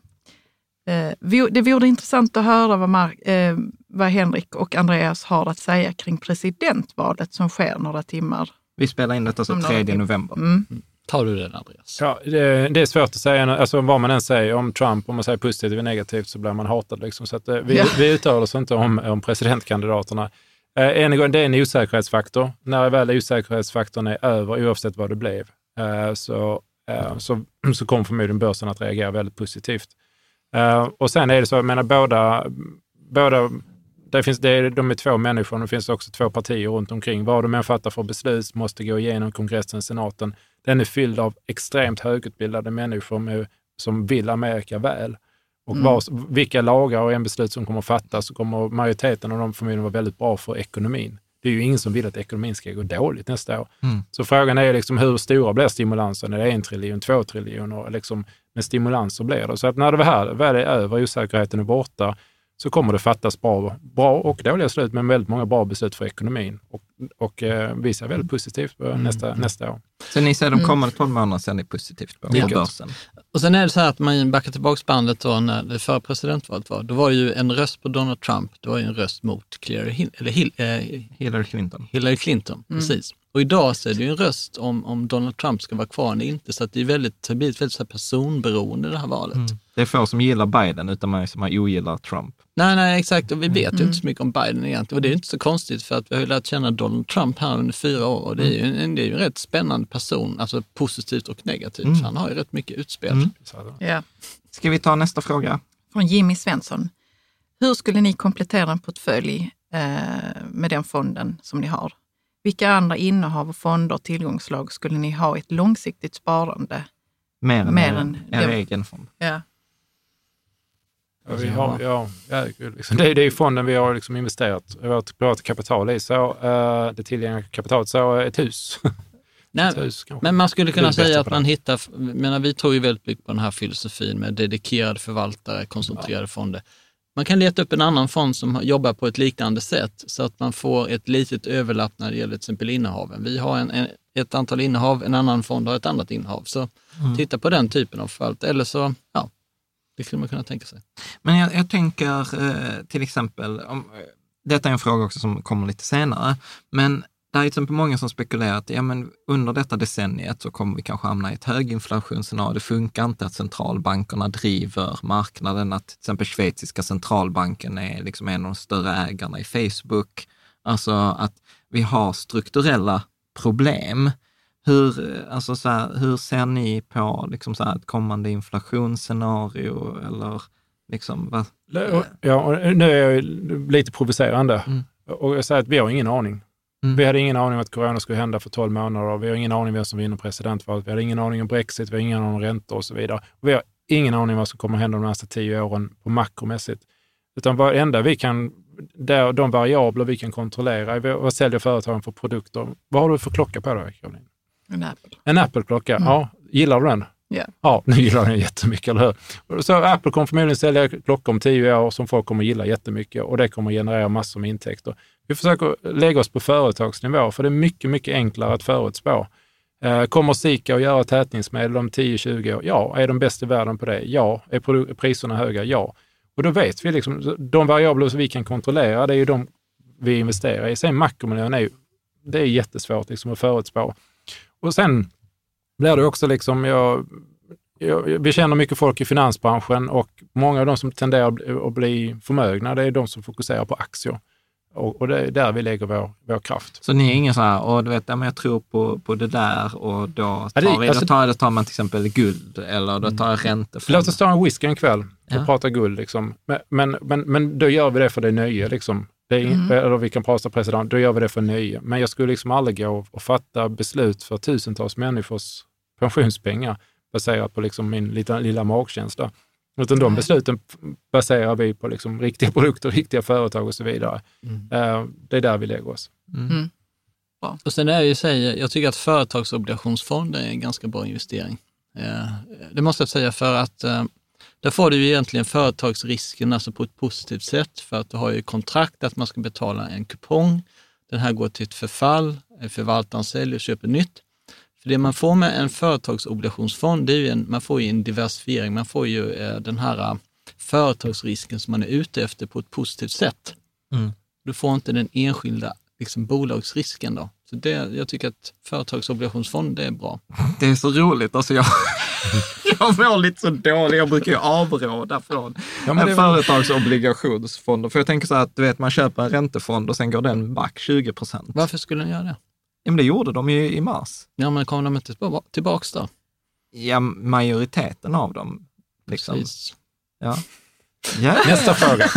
Eh, det vore intressant att höra vad, Mar- eh, vad Henrik och Andreas har att säga kring presidentvalet som sker några timmar. Vi spelar in detta så tredje november. Mm. Tar du den, Andreas? Ja, det, det är svårt att säga. Alltså, vad man än säger om Trump, om man säger positivt eller negativt, så blir man hatad. Liksom. Så att, vi, ja. vi uttalar oss inte om, om presidentkandidaterna. Eh, en gång, det är en osäkerhetsfaktor. När väl osäkerhetsfaktorn är över, oavsett vad det blev, eh, så, eh, så, så kommer förmodligen börsen att reagera väldigt positivt. Uh, och sen är det så, jag menar båda, båda det finns, det är, de är två människor och det finns också två partier runt omkring. Vad de än fattar för beslut måste gå igenom kongressen, senaten. Den är fylld av extremt högutbildade människor med, som vill Amerika väl. Och mm. var, vilka lagar och en beslut som kommer att fattas så kommer majoriteten av dem förmodligen vara väldigt bra för ekonomin. Det är ju ingen som vill att ekonomin ska gå dåligt nästa år. Mm. Så frågan är liksom hur stora blir stimulansen? Är det en triljon, två triljoner? Liksom, med stimulanser blir det. Så att när det här väl är över, osäkerheten är borta, så kommer det fattas bra, bra och dåliga beslut, men väldigt många bra beslut för ekonomin. Och, och eh, vi ser väldigt positivt på mm. nästa, nästa år. Så ni ser de kommande tolv månaderna ser ni positivt på ja. börsen? Och sen är det så här att man backar tillbaka bandet då när det förra presidentvalet var. Då var ju en röst på Donald Trump, det var ju en röst mot Hillary, eller Hill, eh, Hillary Clinton. Hillary Clinton, mm. precis. Och idag så är det ju en röst om, om Donald Trump ska vara kvar eller inte. Så att det är väldigt, det blir ett väldigt så här personberoende det här valet. Mm. Det är få som gillar Biden utan man som ogillar Trump. Nej, nej, exakt. Och vi vet mm. ju inte så mycket om Biden egentligen. Och det är inte så konstigt för att vi har ju lärt känna Donald Trump här under fyra år. Och det är ju en, det är ju en rätt spännande person, alltså positivt och negativt. Mm. Han har ju rätt mycket utspel. Mm. Ja. Ska vi ta nästa fråga? Från Jimmy Svensson. Hur skulle ni komplettera en portfölj eh, med den fonden som ni har? Vilka andra innehav och fonder och tillgångslag skulle ni ha ett långsiktigt sparande? Mer än mer en, en egen fond. Ja. Ja, vi har, ja, ja, liksom, det, är, det är fonden vi har liksom investerat. Vårt privata kapital i så, uh, det tillgängliga kapitalet så ett hus. Nej, ett hus men man skulle kunna säga att man hittar, menar, vi tror ju väldigt mycket på den här filosofin med dedikerade förvaltare, koncentrerade ja. fonder. Man kan leta upp en annan fond som jobbar på ett liknande sätt så att man får ett litet överlapp när det gäller till exempel innehaven. Vi har en, en, ett antal innehav, en annan fond har ett annat innehav. Så mm. titta på den typen av förvalt. Eller så, ja, det skulle man kunna tänka sig. Men jag, jag tänker eh, till exempel, om, detta är en fråga också som kommer lite senare, men det är till exempel många som spekulerar att ja, men under detta decenniet så kommer vi kanske hamna i ett höginflationsscenario. Det funkar inte att centralbankerna driver marknaden, att till exempel schweiziska centralbanken är liksom en av de större ägarna i Facebook. Alltså att vi har strukturella problem. Hur, alltså så här, hur ser ni på liksom så här ett kommande inflationsscenario eller liksom vad? Ja, och nu är jag lite provocerande mm. och jag säger att vi har ingen aning. Mm. Vi hade ingen aning om att corona skulle hända för tolv månader och vi har ingen aning om vem som vinner presidentvalet. Vi har ingen aning om Brexit, vi har ingen aning om räntor och så vidare. Och vi har ingen aning om vad som kommer hända de nästa tio åren på makromässigt. Utan vad enda vi kan, där, de variabler vi kan kontrollera, vad säljer företagen för produkter? Vad har du för klocka på dig, Caroline? En Apple. En Apple-klocka, mm. ja. Gillar du den? Yeah. Ja, nu gillar den jättemycket, eller hur? Så Apple kommer förmodligen sälja klockor om tio år som folk kommer gilla jättemycket och det kommer generera massor med intäkter. Vi försöker lägga oss på företagsnivå för det är mycket, mycket enklare att förutspå. Eh, kommer Sika att göra tätningsmedel om tio till tjugo år? Ja. Är de bäst i världen på det? Ja. Är produ- priserna höga? Ja. Och då vet vi liksom, de variabler som vi kan kontrollera, det är ju de vi investerar i. Sen makromiljön är ju, det är jättesvårt liksom att förutspå. Och sen blir det också liksom, jag, jag, vi känner mycket folk i finansbranschen och många av de som tenderar att bli förmögna, det är de som fokuserar på aktier. Och, och det är där vi lägger vår, vår kraft. Så ni är ingen så här, och du vet, ja, men jag tror på, på det där och då tar, ja, det, vi, alltså, då tar, då tar man till exempel guld eller då tar jag räntefond. Låt oss ta en whisky en kväll och ja. prata guld. Liksom. Men, men, men, men då gör vi det för det nöje. Liksom. Det är, mm. Eller vi kan prata president, då gör vi det för nöje. Men jag skulle liksom aldrig gå och fatta beslut för tusentals människors pensionspengar baserat på liksom min lilla, lilla magkänsla. Utan de besluten baserar vi på liksom riktiga produkter, riktiga företag och så vidare. Mm. Det är där vi lägger oss. Mm. Mm. Ja. Och sen är det ju säga, jag tycker att företagsobligationsfonder är en ganska bra investering. Det måste jag säga för att där får du ju egentligen företagsrisken alltså på ett positivt sätt för att du har ju kontrakt att man ska betala en kupong. Den här går till ett förfall, förvaltaren säljer och köper nytt. För det man får med en företagsobligationsfond, det är ju en, man får ju en diversifiering, man får ju eh, den här uh, företagsrisken som man är ute efter på ett positivt sätt. Mm. Du får inte den enskilda liksom, bolagsrisken då. Så det, jag tycker att företagsobligationsfond, det är bra. Det är så roligt, alltså jag, jag mår lite så dålig, jag brukar ju avråda från ja, en företagsobligationsfond. För jag tänker så här att du vet, man köper en räntefond och sen går den back tjugo procent. Varför skulle den göra det? Ja, men det gjorde de ju i mars. Ja, men kommer de inte tillbaka då? Ja, majoriteten av dem. Liksom. Precis. Ja. Ja. Nästa fråga.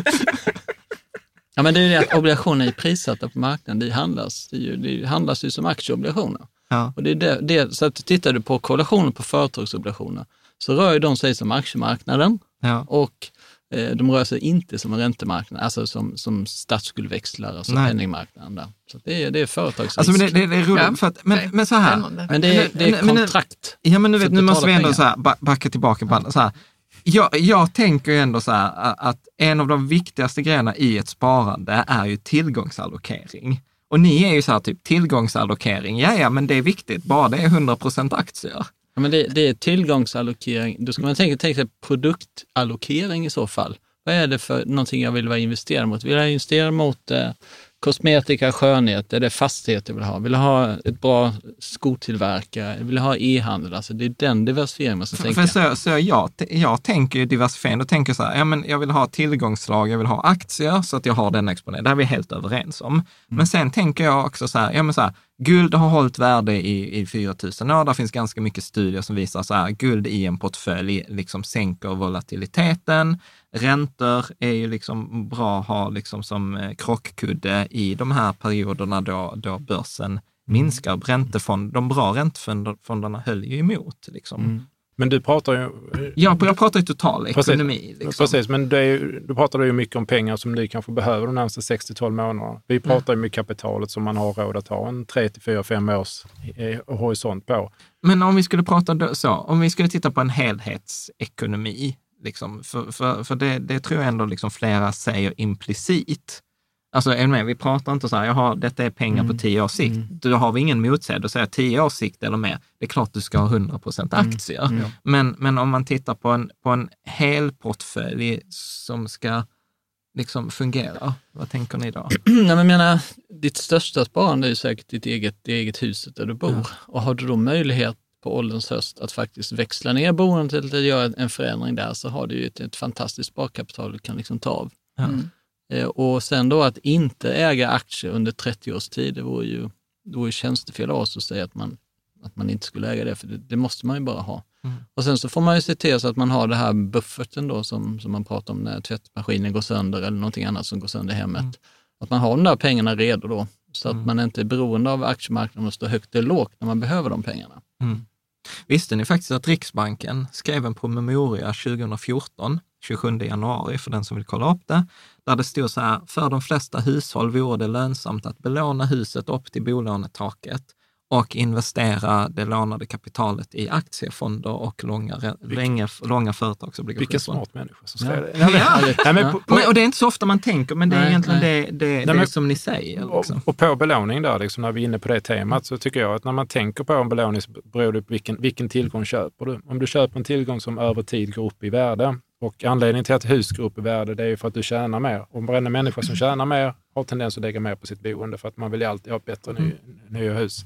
Ja, men det är ju det att obligationer är prissatta på marknaden. Det handlas, det, är ju, det handlas ju som aktieobligationer. Ja. Och det är det, det, så att tittar du på korrelationer på företagsobligationer så rör ju de sig som aktiemarknaden ja. och eh, de rör sig inte som en räntemarknad, alltså som, som statsskuldväxlar, alltså Nej. penningmarknaden där. Så det är, det är företagsrisk. Alltså, men det, det, det är roligt, Ja. för att, men, Okay. men så här. Men det är, det är men, kontrakt. Ja, men nu, vet, nu måste vi ändå pengar. så här, backa tillbaka på ja. så här. Jag, jag tänker ju ändå så här att en av de viktigaste grejerna i ett sparande är ju tillgångsallokering. Och ni är ju så här typ tillgångsallokering, ja ja men det är viktigt, bara det är hundra procent aktier. Ja, men det, det är tillgångsallokering, då ska man tänka, tänka sig produktallokering i så fall. Vad är det för någonting jag vill vara investera mot? Vill jag investera mot eh, kosmetika, skönhet, är det fastighet jag vill ha? Vill jag ha ett bra skotillverkare? Vill jag ha e-handel? Alltså det är den diversifieringen man ska för, tänka. För så, så jag, jag tänker ju diversifiering, då tänker jag så här, ja men jag vill ha tillgångsslag, jag vill ha aktier så att jag har den exponering. Det är vi helt överens om. Mm. Men sen tänker jag också så här, ja men så här, guld har hållit värde i, i fyra tusen år. Det finns ganska mycket studier som visar så här, guld i en portfölj liksom sänker volatiliteten. Räntor är ju liksom bra att ha liksom som krockkudde i de här perioderna då, då börsen minskar. Räntefond, de bra räntefonderna höll ju emot. Liksom. Mm. Men du pratar ju... Ja, jag pratar ju total ekonomi. Precis, liksom. precis men det är ju, du pratar ju mycket om pengar som ni kanske behöver de närmaste sex till tolv månaderna. Vi pratar ju med kapitalet som man har råd att ha en tre till fyra, fem års horisont på. Men om vi skulle prata så, om vi skulle titta på en helhetsekonomi, liksom, för, för, för det, det tror jag ändå liksom flera säger implicit. Alltså, är med, vi pratar inte så här, jag har, detta är pengar mm. på tio års sikt. Mm. Då har vi ingen motsägelse att säga tio års sikt eller mer. Det är klart du ska ha hundra procent aktier. Mm. Mm. Men, men om man tittar på en, på en hel portfölj som ska liksom fungera, vad tänker ni då? Nej, men jag menar, ditt största sparande är ju säkert ditt eget, ditt eget huset där du bor. Ja. Och har du då möjlighet på ålderns höst att faktiskt växla ner boendet eller att göra en förändring där, så har du ju ett, ett fantastiskt sparkapital du kan liksom ta av. Ja. Mm. Och sen då att inte äga aktier under trettio års tid, det vore ju, det vore ju tjänstefel av oss att säga att man, att man inte skulle äga det, för det, det måste man ju bara ha. Mm. Och sen så får man ju se till så att man har det här bufferten då som, som man pratar om när tvättmaskinen går sönder eller någonting annat som går sönder i hemmet. Mm. Att man har de där pengarna redo då, så att mm. man inte är beroende av aktiemarknaden och står högt eller lågt när man behöver de pengarna. Mm. Visste ni faktiskt att Riksbanken skrev en promemoria tjugo fjorton, tjugosjunde januari, för den som vill kolla upp det, där det stod så här: för de flesta hushåll vore det lönsamt att belåna huset upp till bolånetaket och investera det lånade kapitalet i aktiefonder och långa, länge, långa företagsobligationer. Vilka smart människor som säger det. Ja. Ja. Ja, men på, på, men, och det är inte så ofta man tänker, men det är nej, egentligen nej. det, det, nej, det som ni säger. Liksom. Och, och på belåning där, liksom, när vi är inne på det temat, så tycker jag att när man tänker på en belåning så beror det på vilken, vilken tillgång köper du. Om du köper en tillgång som över tid går upp i värde, och anledningen till att hus går upp i värde, det är ju för att du tjänar mer. Och varenda människa som tjänar mer har tendens att lägga mer på sitt boende, för att man vill ju alltid ha bättre mm. nya, nya hus.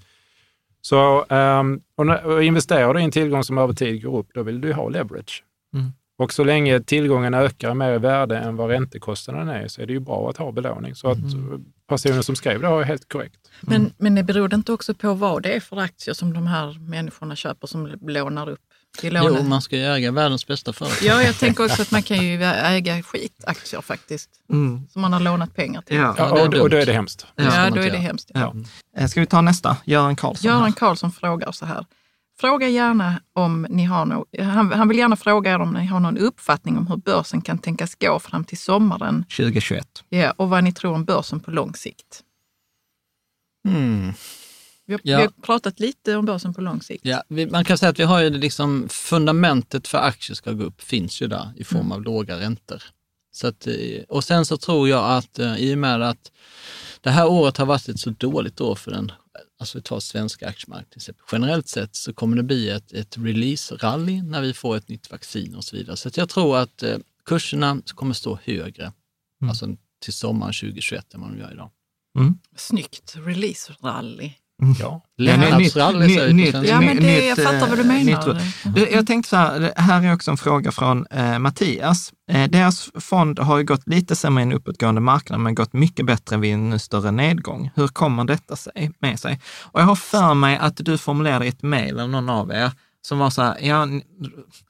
Så um, och, och investerar du i en tillgång som över tid går upp, då vill du ha leverage. Mm. Och så länge tillgången ökar mer i värde än vad räntekostnaden är, så är det ju bra att ha belåning. Så att mm. personen som skrev det är helt korrekt. Mm. Men, men det beror det inte också på vad det är för aktier som de här människorna köper som lånar upp? Jo, man ska ju äga världens bästa företag. Ja, jag tänker också att man kan ju äga skitaktier faktiskt. Mm. Som man har lånat pengar till. Ja, ja, och, och då är det hemskt. Ja, ja då är det hemskt. Ja. Ja. Ska vi ta nästa? Göran Karlsson. Göran Karlsson frågar så här. Fråga gärna om ni har no- han, han vill gärna fråga er om ni har någon uppfattning om hur börsen kan tänkas gå fram till sommaren tjugohundratjugoett. Ja, och vad ni tror om börsen på lång sikt. Mm. Vi har, ja. vi har pratat lite om börsen på lång sikt. Ja, vi, man kan säga att vi har ju liksom fundamentet för aktier ska gå upp finns ju där i form mm. av låga räntor. Så att, och sen så tror jag att i och med att det här året har varit ett så dåligt år för den, alltså vi tar svenska aktiemarknaden, generellt sett så kommer det bli ett, ett release-rally när vi får ett nytt vaccin och så vidare. Så att jag tror att eh, kurserna kommer stå högre mm. alltså till sommaren tjugohundratjugoett än vad de gör idag. Mm. Snyggt, release-rally. Ja. Lättnadsrally säger nytt, Ja, men det, jag fattar vad du menar. Nytt, jag tänkte så här, här är också en fråga från eh, Mattias. Eh, deras fond har ju gått lite sämre i en uppåtgående marknad, men gått mycket bättre vid en större nedgång. Hur kommer detta sig, med sig? Och jag har för mig att du formulerade ett mejl av någon av er som var så här, ja,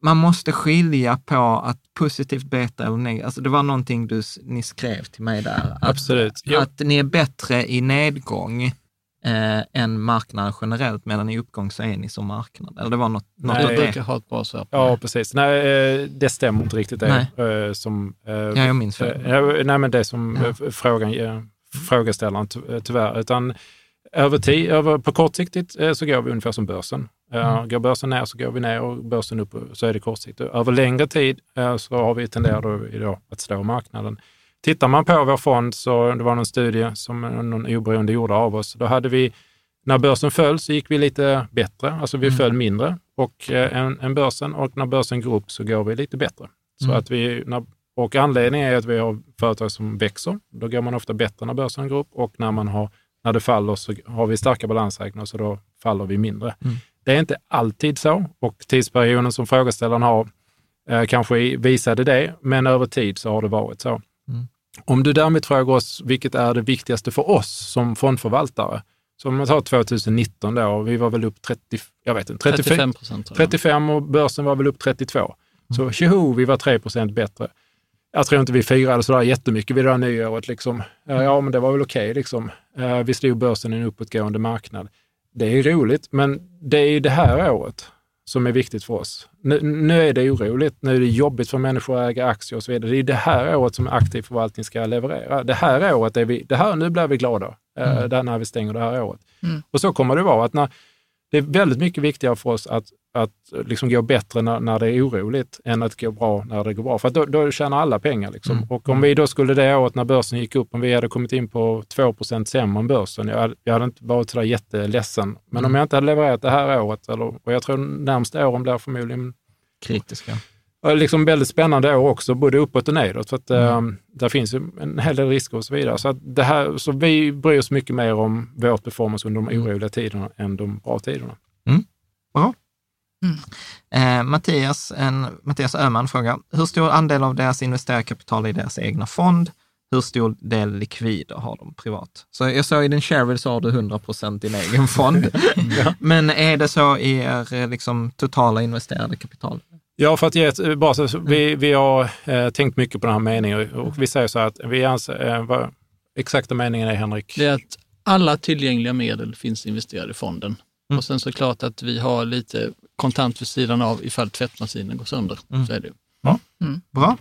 man måste skilja på att positivt beta eller negativt. Alltså det var någonting du, ni skrev till mig där. Att, Absolut. Ja. Att ni är bättre i nedgång eh, än marknaden generellt, medan i uppgång så är ni som marknad. Eller det var något... något jag brukar ha ett bra svar på Ja, det. precis. Nej, det stämmer inte riktigt det. Nej. Som, eh, ja, jag minns det. Eh, nej, men det som ja. frågan, eh, frågeställaren tyvärr. Utan över tid, över, på kortsiktigt eh, så går vi ungefär som börsen. Mm. Går börsen ner så går vi ner och börsen upp så är det kortsiktigt. Över längre tid så har vi tenderat idag att slå marknaden. Tittar man på vår fond, så det var någon studie som någon oberoende gjorde av oss. Då hade vi, när börsen föll så gick vi lite bättre, alltså vi mm. föll mindre och, än, än börsen, och när börsen går upp så går vi lite bättre. Så mm. att vi, när, och anledningen är att vi har företag som växer, då går man ofta bättre när börsen går upp, och när, man har, när det faller så har vi starka balansräkningar, så då faller vi mindre. Mm. Det är inte alltid så, och tidsperioden som frågeställaren har eh, kanske visade det, men över tid så har det varit så. Mm. Om du därmed frågar oss vilket är det viktigaste för oss som fondförvaltare, så om man tar tjugonitton då, vi var väl upp trettio, jag vet inte, trettiofem, trettiofem procent. trettiofem och börsen var väl upp trettiotvå. Mm. Så tjoho, vi var tre procent bättre. Jag tror inte vi firade sådär jättemycket vid det här nyåret. Liksom. Ja, men det var väl okej. Liksom. Vi slog börsen i en uppåtgående marknad. Det är roligt, men det är det här året som är viktigt för oss. Nu, nu är det oroligt, nu är det jobbigt för människor att äga aktier och så vidare. Det är det här året som aktiv förvaltning ska leverera. Det här året är vi, det här, nu blir vi glada mm. äh, där när vi stänger det här året. Mm. Och så kommer det vara att när, det är väldigt mycket viktigare för oss att, att liksom gå bättre när, när det är oroligt än att gå bra när det går bra. För att då, då tjänar alla pengar. Liksom. Mm. Och om vi då skulle det året när börsen gick upp, om vi hade kommit in på två procent sämre än börsen, jag hade, jag hade inte varit sådär jätteledsen. Men mm. om jag inte hade levererat det här året, eller, och jag tror närmsta åren blir förmodligen kritiska. Liksom väldigt spännande år också, både uppåt och nedåt. För att mm. äh, där finns ju en hel del risker och så vidare. Så, att det här, så vi bryr oss mycket mer om vårt performance under de oroliga tiderna än de bra tiderna. Mm. Bra. Mm. Eh, Mattias, en, Mattias Öhman frågar, hur stor andel av deras investerarkapital i deras egna fond? Hur stor del likvider har de privat? Så jag såg i din Shareville så har du hundra procent i din egen fond. Ja. Men är det så i er liksom, totala investerade kapital? Ja, för att ge ett basis, vi, vi har eh, tänkt mycket på den här meningen, och vi säger så att vi anser, eh, vad exakta meningen är, Henrik? Det är att alla tillgängliga medel finns investerade i fonden. Mm. Och sen så klart att vi har lite kontant för sidan av ifall tvättmaskinen går sönder. Mm. Så är det. Ja. Mm. Bra.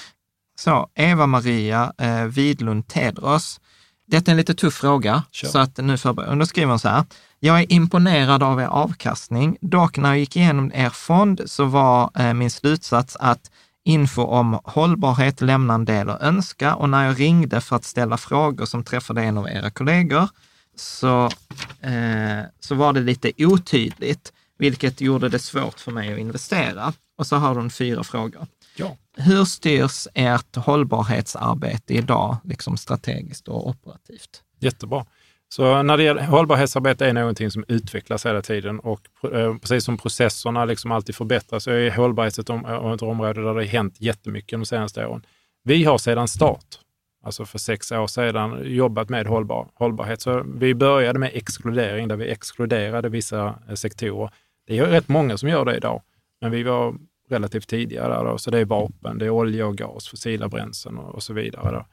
Så, Eva-Maria eh, Widlund Tedros. Detta är en lite tuff fråga. Sure. Så att nu för, då skriver hon så här. Jag är imponerad av er avkastning. Dock när jag gick igenom er fond så var eh, min slutsats att info om hållbarhet lämnar en del att önska. Och när jag ringde för att ställa frågor som träffade en av era kollegor så, eh, så var det lite otydligt, vilket gjorde det svårt för mig att investera. Och så har hon fyra frågor. Ja. Hur styrs ert hållbarhetsarbete idag, liksom strategiskt och operativt? Jättebra. Så när det gäller hållbarhetsarbete är någonting som utvecklas hela tiden, och eh, precis som processerna liksom alltid förbättras, så är hållbarhet ett, om, ett område där det har hänt jättemycket de senaste åren. Vi har sedan start, alltså för sex år sedan, jobbat med hållbar, hållbarhet. Så vi började med exkludering, där vi exkluderade vissa sektorer. Det är rätt många som gör det idag, men vi var relativt tidigare där då. Så det är vapen, det är olja och gas, fossila bränslen och, och så vidare då.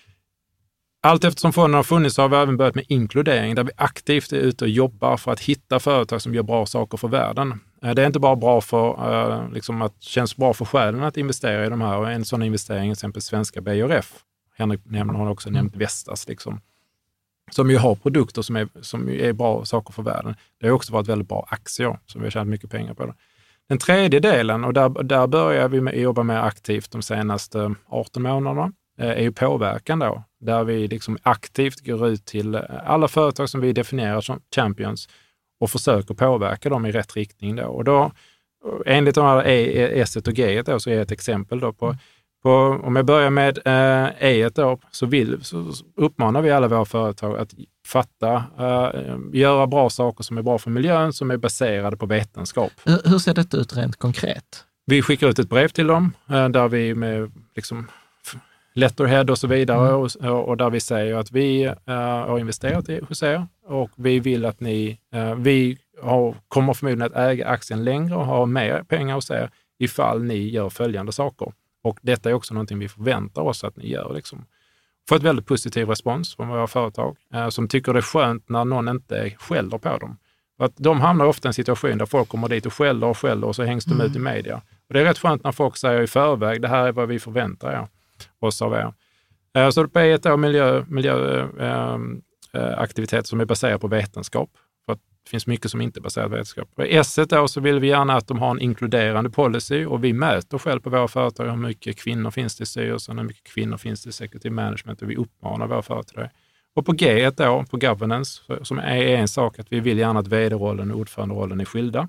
Allt eftersom fonden har funnits så har vi även börjat med inkludering, där vi aktivt är ute och jobbar för att hitta företag som gör bra saker för världen. Det är inte bara bra för, liksom att det känns bra för själen att investera i de här, och en sån investering är exempel svenska B R F. Henrik nämner, har också nämnt Vestas, liksom, som ju har produkter som är, som är bra saker för världen. Det har också varit väldigt bra aktier som vi har tjänat mycket pengar på. Det. Den tredje delen, och där, där börjar vi med, jobba med aktivt de senaste arton månaderna, är ju påverkan då. Där vi liksom aktivt går ut till alla företag som vi definierar som champions och försöker påverka dem i rätt riktning då. Och då, enligt de här E, S och G då, så är ett exempel då på, på om jag börjar med eh, E då, så, vill, så uppmanar vi alla våra företag att fatta, uh, göra bra saker som är bra för miljön, som är baserade på vetenskap. Hur, hur ser detta ut rent konkret? Vi skickar ut ett brev till dem uh, där vi med liksom letterhead och så vidare mm. och, och där vi säger att vi uh, har investerat i hos er och vi vill att ni, uh, vi har, kommer förmodligen att äga aktien längre och ha mer pengar hos er ifall ni gör följande saker. Och detta är också någonting vi förväntar oss att ni gör. Liksom. Får ett väldigt positiv respons från våra företag eh, som tycker det är skönt när någon inte skäller på dem. För att de hamnar ofta i en situation där folk kommer dit och skäller och skäller och så hängs de mm. ut i media. Och det är rätt skönt när folk säger i förväg, det här är vad vi förväntar er, oss av er. Eh, så det är ett år miljö, miljö eh, eh, aktivitet som är baserad på vetenskap. För att det finns mycket som inte är baserat på vetenskap. I S ett då så vill vi gärna att de har en inkluderande policy och vi mäter själv på våra företag hur mycket kvinnor finns det i styrelsen, hur mycket kvinnor finns det i executive management och vi uppmanar våra företag. Och på G ett då, på governance, som är en sak att vi vill gärna att vd-rollen och ordföranderollen är skilda.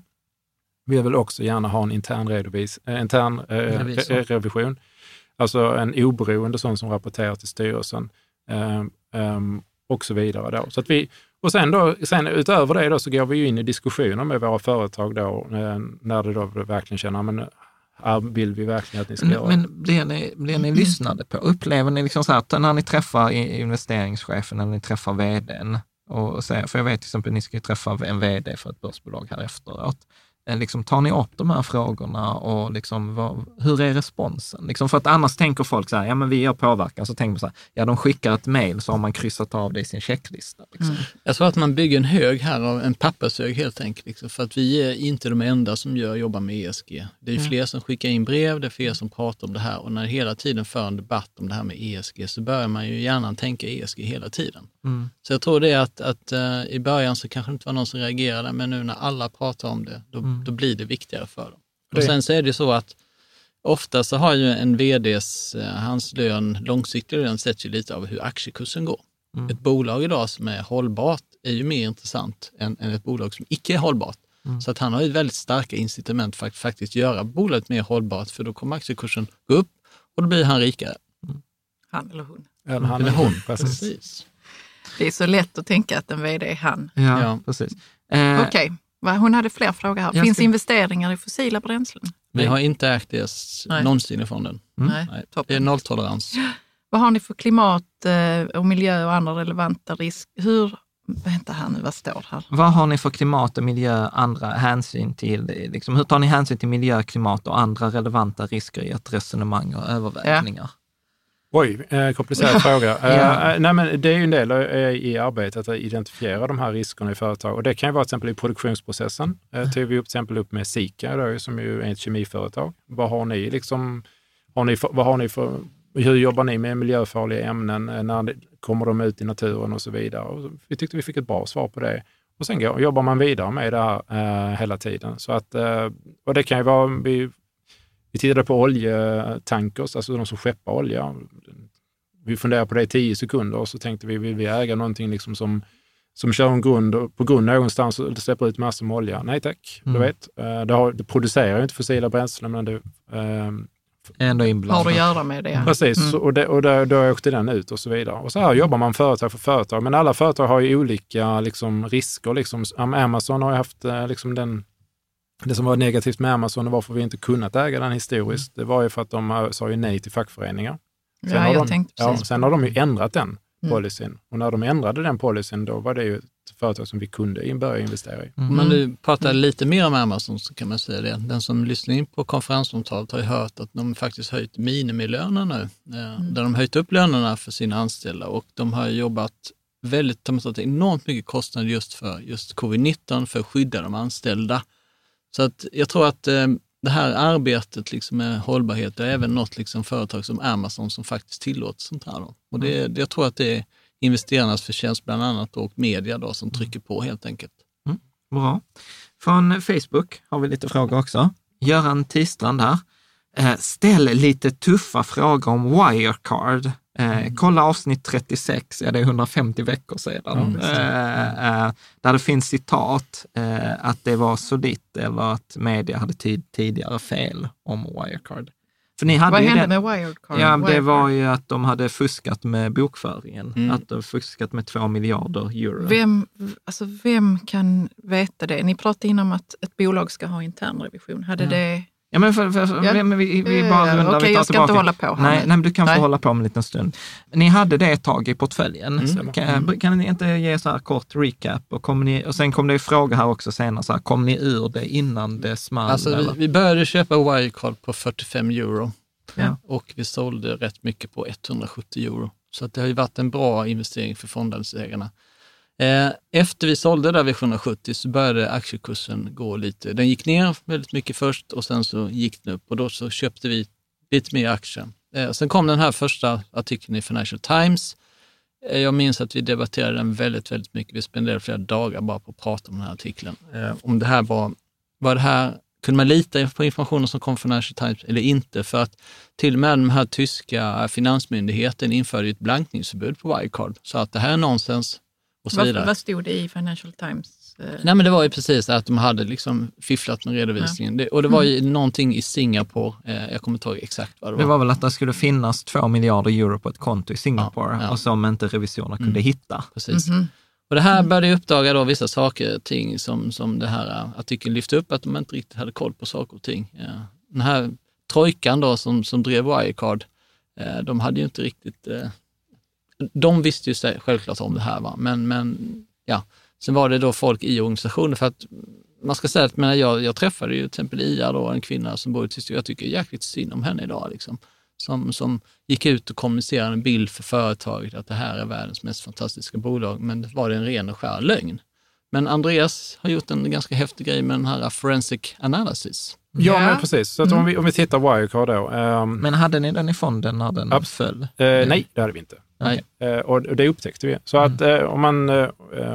Vi vill också gärna ha en intern, redovis, äh, intern äh, Revisor. revision, alltså en oberoende sån som rapporterar till styrelsen äh, äh, och så vidare då. Så att vi Och sen, då, sen utöver det då så går vi ju in i diskussioner med våra företag då, när det då verkligen känner, men vill vi verkligen att ni ska göra? Men blir ni, blir ni lyssnade på? Upplever ni liksom så här att när ni träffar investeringschefen eller ni träffar vdn, och säger, för jag vet till exempel att ni ska träffa en vd för ett börsbolag här efteråt, liksom, tar ni upp de här frågorna och liksom, vad, hur är responsen? Liksom, för att annars tänker folk så här, ja men vi gör påverkan, så tänker man så här, ja de skickar ett mejl så har man kryssat av det i sin checklista. Liksom. Mm. Jag tror att man bygger en hög här, av en pappershög helt enkelt, liksom, för att vi är inte de enda som gör, jobbar med E S G. Det är mm. fler som skickar in brev, det är fler som pratar om det här, och när hela tiden för en debatt om det här med E S G så börjar man ju gärna tänka E S G hela tiden. Mm. Så jag tror det är att, att uh, i början så kanske det inte var någon som reagerade, men nu när alla pratar om det, då, mm. då blir det viktigare för dem. Och sen så är det så att ofta så har ju en vds, hans lön, långsiktig lön sätts ju lite av hur aktiekursen går. Mm. Ett bolag idag som är hållbart är ju mer intressant än, än ett bolag som icke är hållbart. Mm. Så att han har ju väldigt starka incitament för att faktiskt göra bolaget mer hållbart, för då kommer aktiekursen gå upp och då blir han rikare. Mm. Han eller hon. Eller han eller hon, precis. precis. Det är så lätt att tänka att en vd är han. Ja, ja. precis. Eh, Okej. Okay. Hon hade fler frågor här. Finns ska... investeringar i fossila bränslen? Vi har inte ägt det någonsin ifrån den. Mm. Nej, Nej. Det är nolltolerans. Vad har ni för klimat och miljö och andra relevanta risker? Hur, vänta här nu, vad står här? Vad har ni för klimat och miljö, andra hänsyn till, liksom, hur tar ni hänsyn till miljö, klimat och andra relevanta risker i ett resonemang och övervägningar? Ja. Oj, eh, komplicerad fråga. Ja. Eh, nej, men det är ju en del eh, i arbetet att identifiera de här riskerna i företag. Och det kan ju vara till exempel i produktionsprocessen. Eh, tog vi upp, till exempel upp med Sika då, som ju är ett kemiföretag. Vad har ni liksom, har ni för, vad har ni för, hur jobbar ni med miljöfarliga ämnen? Eh, när det, kommer de ut i naturen och så vidare? Och vi tyckte vi fick ett bra svar på det. Och sen går, jobbar man vidare med det här eh, hela tiden. Så att, eh, och det kan ju vara... Vi, Vi tittade på oljetankers, alltså de som skeppar olja. Vi funderade på det i tio sekunder och så tänkte vi, vill vi äga någonting liksom som, som kör en grund och på grund någonstans och det släpper ut massor med olja? Nej tack, mm. du vet. Det, har, det producerar ju inte fossila bränslen, men det eh, ändå inblandat. Har att göra med det. Precis, mm. och, det, och då, då åkte den ut och så vidare. Och så här jobbar man företag för företag, men alla företag har ju olika liksom, risker. Liksom. Amazon har ju haft liksom, den... Det som var negativt med Amazon och varför vi inte kunnat äga den historiskt, det var ju för att de sa ju nej till fackföreningar. Sen, ja, har, jag de, ja, sen har de ju ändrat den mm. policyn. Och när de ändrade den policyn, då var det ju ett företag som vi kunde börja investera i. Mm. Men du pratar lite mer om Amazon, så kan man säga det. Den som lyssnar in på konferensomtalet har ju hört att de faktiskt höjt minimilöner nu. Mm. Där de höjt upp lönerna för sina anställda, och de har jobbat väldigt, de har tagit enormt mycket kostnader just för just covid nitton, för att skydda de anställda. Så att jag tror att eh, det här arbetet liksom med hållbarhet är även något liksom företag som Amazon som faktiskt tillåter sånt här. Då. Och det, mm. jag tror att det är investerarnas förtjänst bland annat och media då som trycker på helt enkelt. Mm. Bra. Från Facebook har vi lite frågor också. Göran Tistrand här. Eh, ställ lite tuffa frågor om Wirecard. Eh, mm. Kolla avsnitt trettiosex, ja, det är hundrafemtio veckor sedan, mm. eh, eh, där det finns citat eh, att det var solitt eller att media hade tid, tidigare fel om Wirecard. För ni hade Vad ju hände den, med Wirecard? Ja, det Wirecard. var ju att de hade fuskat med bokföringen, mm. att de fuskat med två miljarder euro. Vem, alltså vem kan veta det? Ni pratade innan om att ett bolag ska ha intern revision. Hade ja. det... Ja, men, för, för, ja. men vi, vi bara rundar. Okej, okay, jag ska tillbaka. inte hålla på. Nej, nej, men du kan nej. få hålla på om en liten stund. Ni hade det ett tag i portföljen. Mm. Kan, mm. kan ni inte ge så här kort recap? Och, kom ni, och sen kom det ju fråga här också senare. Så här, kom ni ur det innan det small? Alltså, vi, vi började köpa Wirecard på fyrtiofem euro. Ja. Och vi sålde rätt mycket på etthundrasjuttio euro. Så att det har ju varit en bra investering för fondandelsägarna. Efter vi sålde där vid sjuhundrasjuttio så började aktiekursen gå lite. Den gick ner väldigt mycket först och sen så gick den upp och då så köpte vi lite mer aktier. Sen kom den här första artikeln i Financial Times. Jag minns att vi debatterade den väldigt, väldigt mycket. Vi spenderade flera dagar bara på att prata om den här artikeln. Om det här var, var det här, kunde man lita på informationen som kom från Financial Times eller inte? För att till och med den här tyska finansmyndigheten införde ett blankningsförbud på Wirecard. Så att det här är nonsens. Vad, vad stod det i Financial Times? Nej, men det var ju precis att de hade liksom fifflat med redovisningen. Ja. Det, och det var ju mm. någonting i Singapore, eh, jag kommer inte ihåg exakt vad det var. Det var väl att det skulle finnas två miljarder euro på ett konto i Singapore, ja, ja. och som inte revisorerna kunde mm. hitta. Precis. Mm-hmm. Och det här började uppdaga då vissa saker, ting som, som det här artikeln lyfte upp, att de inte riktigt hade koll på saker och ting. Ja. Den här trojkan då som, som drev Wirecard, eh, de hade ju inte riktigt... Eh, De visste ju självklart om det här, va? Men, men ja, sen var det då folk i organisationen för att man ska säga att men jag, jag träffade ju till exempel Ia då, en kvinna som bor i Tyskland. Jag tycker jäkligt synd om henne idag liksom. Som, som gick ut och kommunicerade en bild för företaget att det här är världens mest fantastiska bolag, men det var det en ren och skär lögn. Men Andreas har gjort en ganska häftig grej med den här forensic analysis. Ja, ja. Men precis. Så att om, vi, om vi tittar Wirecard då. Um, men hade ni den i fonden när den abs- föll? Uh, mm. Nej, det hade vi inte. Nej. Uh, och det upptäckte vi. Så mm. att uh, om man, uh,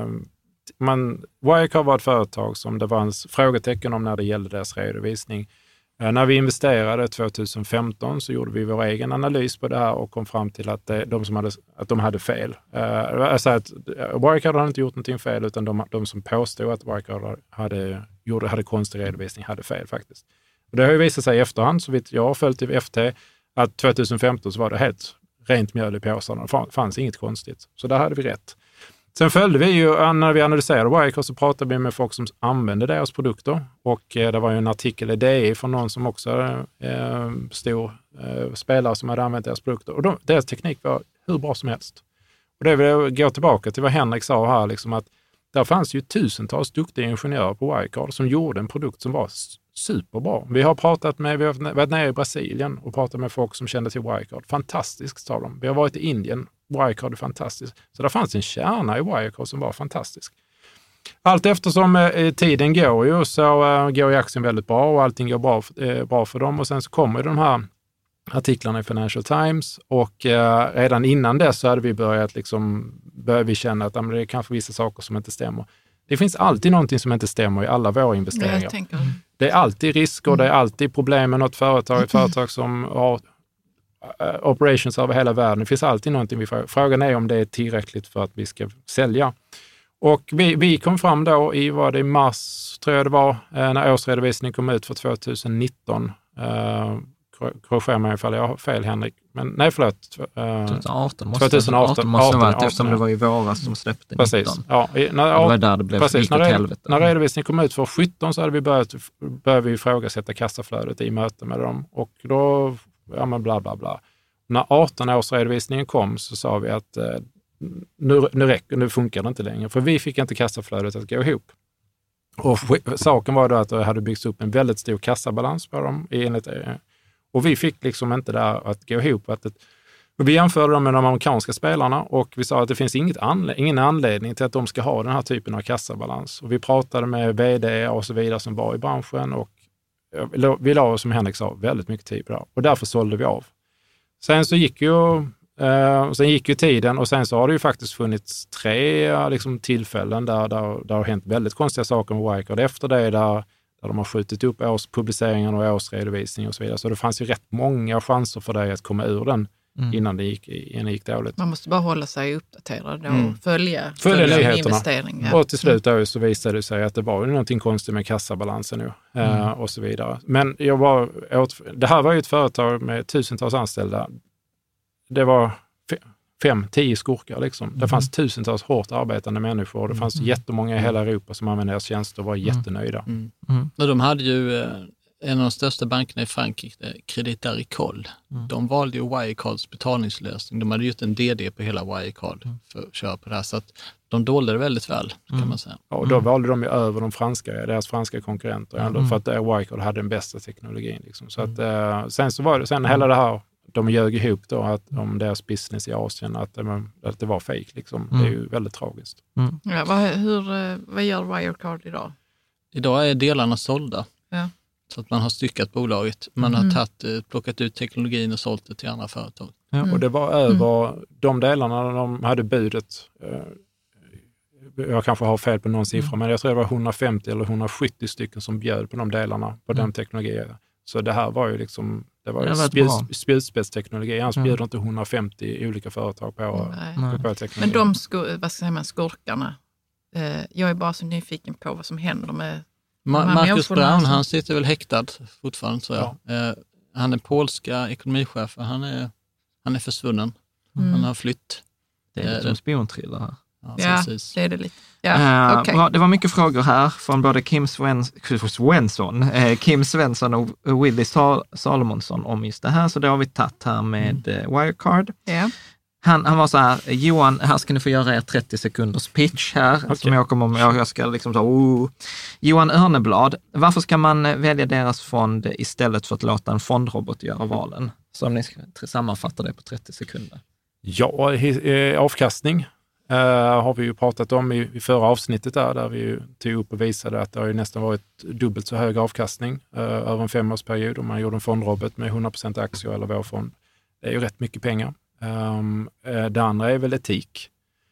man... Wirecard var ett företag som det var en frågetecken om när det gällde deras redovisning. Uh, när vi investerade tjugohundrafemton så gjorde vi vår egen analys på det här och kom fram till att, det, de, som hade, att de hade fel. Uh, alltså att Wirecard hade inte gjort någonting fel, utan de, de som påstod att Wirecard hade, gjorde, hade konstig redovisning hade fel faktiskt. Och det har ju visat sig i efterhand, så vitt jag har följt i F T, att tjugohundrafemton så var det helt rent mjöl i påsarna. Det fanns inget konstigt. Så där hade vi rätt. Sen följde vi ju, när vi analyserade Wirecard så pratade vi med folk som använde deras produkter. Och eh, det var ju en artikel i D E från någon som också är eh, stor eh, spelare som hade använt deras produkter. Och de, deras teknik var hur bra som helst. Och det vill gå tillbaka till vad Henrik sa här, liksom att där fanns ju tusentals duktiga ingenjörer på Wirecard som gjorde en produkt som var superbra. Vi har pratat med, vi har varit nere i Brasilien och pratat med folk som kände till Wirecard. Fantastiskt, sa de. Vi har varit i Indien. Wirecard är fantastiskt. Så det fanns en kärna i Wirecard som var fantastisk. Allt eftersom eh, tiden går ju så eh, går ju aktien väldigt bra och allting går bra, eh, bra för dem. Och sen så kommer de här artiklarna i Financial Times och eh, redan innan dess så hade vi börjat liksom, började vi känna att ja, det är kanske vissa saker som inte stämmer. Det finns alltid någonting som inte stämmer i alla våra investeringar. Jag tänker. Det är alltid risker, det är alltid problem med något företag, ett företag som har operations över hela världen. Det finns alltid någonting vi frågar. Frågan är om det är tillräckligt för att vi ska sälja. Och vi, vi kom fram då i, var det i mars, tror jag det var, när årsredovisningen kom ut för tjugonitton. Uh, korrigera mig ifall jag har fel, Henrik. Men nej, förlåt. Uh, tjugoarton måste, tjugoarton måste ha varit, eftersom det var i våras som släppte precis. nitton. Ja, i, när, det var där det blev precis, när, helvete. När redovisningen kom ut för sjutton så hade vi börjat, började vi ifrågasätta kassaflödet i möte med dem. Och då, ja men bla bla bla. När arton-årsredovisningen kom så sa vi att eh, nu, nu, räcker, nu funkar det inte längre. För vi fick inte kassaflödet att gå ihop. Och saken var då att det hade byggts upp en väldigt stor kassabalans på dem. Enligt, eh, och vi fick liksom inte där att gå ihop. Att det, och vi jämförde dem med de amerikanska spelarna och vi sa att det finns inget anled- ingen anledning till att de ska ha den här typen av kassabalans. Och vi pratade med vd och så vidare som var i branschen och vi la, som Henrik sa, väldigt mycket tid på det. Och därför sålde vi av. Sen så gick ju, eh, sen gick ju tiden och sen så har det ju faktiskt funnits tre liksom, tillfällen där, där, där det har hänt väldigt konstiga saker med Wirecard efter det, där, där de har skjutit upp årspubliceringen och årsredovisning och så vidare. Så det fanns ju rätt många chanser för dig att komma ur den mm. innan, det gick, innan det gick dåligt. Man måste bara hålla sig uppdaterad och mm. följa, följa, följa investering. Ja. Och till slut då så visade det sig att det var ju någonting konstigt med kassabalansen nu mm. uh, och så vidare. Men jag var åt, det här var ju ett företag med tusentals anställda. Det var fem, tio skurkar liksom. Mm. Det fanns tusentals hårt arbetande människor. Det fanns mm. jättemånga i hela Europa som använde deras tjänster och var jättenöjda. Mm. Mm. Mm. Och de hade ju en av de största bankerna i Frankrike, Crédit Agricole, mm. de valde ju Wirecards betalningslösning. De hade gjort en D D på hela Wirecard mm. för att köra på det här. Så att de dolde det väldigt väl, kan mm. man säga. Ja, och då mm. valde de ju över de franska, deras franska konkurrenter, mm. för att Wirecard hade den bästa teknologin. Liksom. Så att, eh, sen så var det, sen mm. hela det här, de ljög ihop då att, om deras business i Asien, att, att det var fake. Liksom. Mm. Det är ju väldigt tragiskt. Mm. Ja, vad, hur, vad gör Wirecard idag? Idag är delarna sålda. Ja. Så att man har styckat bolaget. Man mm. har tagit, plockat ut teknologin och sålt det till andra företag. Ja, mm. Och det var över mm. de delarna de hade budet. Jag kanske har fel på någon siffra, mm. men jag tror det var hundrafemtio eller hundrasjuttio stycken som bjöd på de delarna på mm. den teknologin. Så det här var ju liksom, det var, var spjut, spjutspetsteknologi. Annars mm. bjöd inte hundrafemtio olika företag på, på, på teknologi. Men de skur, vad ska man, skurkarna, eh, jag är bara så nyfiken på vad som händer med Ma- Marcus Brown, han sitter väl häktad fortfarande, tror jag. Ja. Eh, han är polska ekonomichef, han är, han är försvunnen. Mm. Han har flytt. Det är lite som spionthriller här. Ja, ja det är det lite. Ja, uh, okay. bra, det var mycket frågor här från både Kim Svens- Svensson, eh, Kim Svensson och Willy Sal- Salomonsson om just det här. Så det har vi tagit här med mm. eh, Wirecard. Yeah. Han, han var så här, Johan, här ska ni få göra er trettio sekunders pitch här. Okay. Som jag kommer om, jag ska liksom så, oh. Johan Örneblad, varför ska man välja deras fond istället för att låta en fondrobot göra valen? Så om ni ska sammanfatta det på trettio sekunder. Ja, avkastning. Uh, har vi ju pratat om i, i förra avsnittet där, där vi ju tog upp och visade att det har ju nästan varit dubbelt så hög avkastning uh, över en femårsperiod om man gjorde en fondrobot med hundra procent aktier eller vår fond. Det är ju rätt mycket pengar. Um, uh, det andra är väl etik.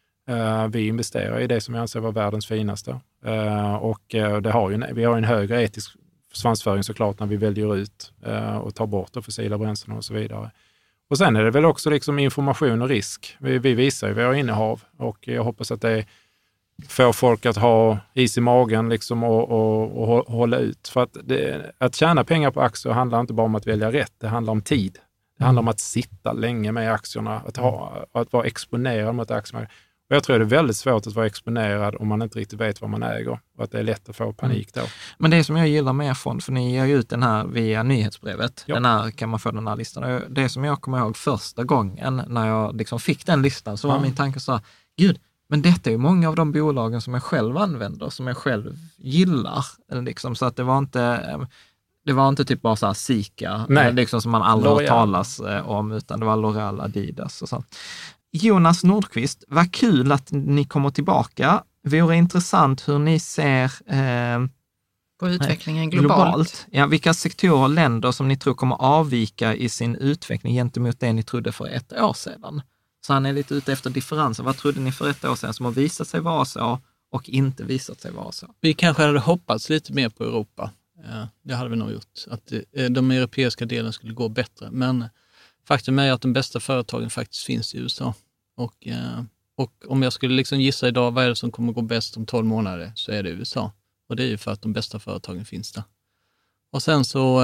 Uh, vi investerar i det som jag anser vara världens finaste. Uh, och uh, det har ju, vi har en högre etisk svansföring såklart när vi väljer ut uh, och tar bort de fossila bränslen och så vidare. Och sen är det väl också liksom information och risk. Vi, vi visar ju våra innehav och jag hoppas att det får folk att ha is i magen liksom och, och, och hålla ut. För att, det, att tjäna pengar på aktier handlar inte bara om att välja rätt, det handlar om tid. Det handlar om att sitta länge med aktierna, att, ha, att vara exponerad mot aktierna. Och jag tror det är väldigt svårt att vara exponerad om man inte riktigt vet vad man äger och att det är lätt att få panik då. Men det som jag gillar med er fond, för ni ger ju ut den här via nyhetsbrevet, ja. Den här kan man få den här listan. Det som jag kommer ihåg första gången när jag liksom fick den listan så var ja. min tanke så här, gud, men detta är ju många av de bolagen som jag själv använder, som jag själv gillar. Liksom, så att det var inte... Det var inte typ bara så här Sika, liksom som man aldrig har talas om, utan det var L'Oreal, Adidas och sånt. Jonas Nordqvist, vad kul att ni kommer tillbaka. Det vore intressant hur ni ser eh, på utvecklingen globalt. globalt. Ja, vilka sektorer och länder som ni tror kommer avvika i sin utveckling gentemot det ni trodde för ett år sedan. Så han är lite ute efter differensen. Vad trodde ni för ett år sedan som har visat sig vara så och inte visat sig vara så? Vi kanske hade hoppats lite mer på Europa. Ja, det hade vi nog gjort. Att de europeiska delen skulle gå bättre. Men faktum är att de bästa företagen faktiskt finns i U S A. Och, och om jag skulle liksom gissa idag vad är det som kommer gå bäst om tolv månader så är det U S A. Och det är ju för att de bästa företagen finns där. Och sen så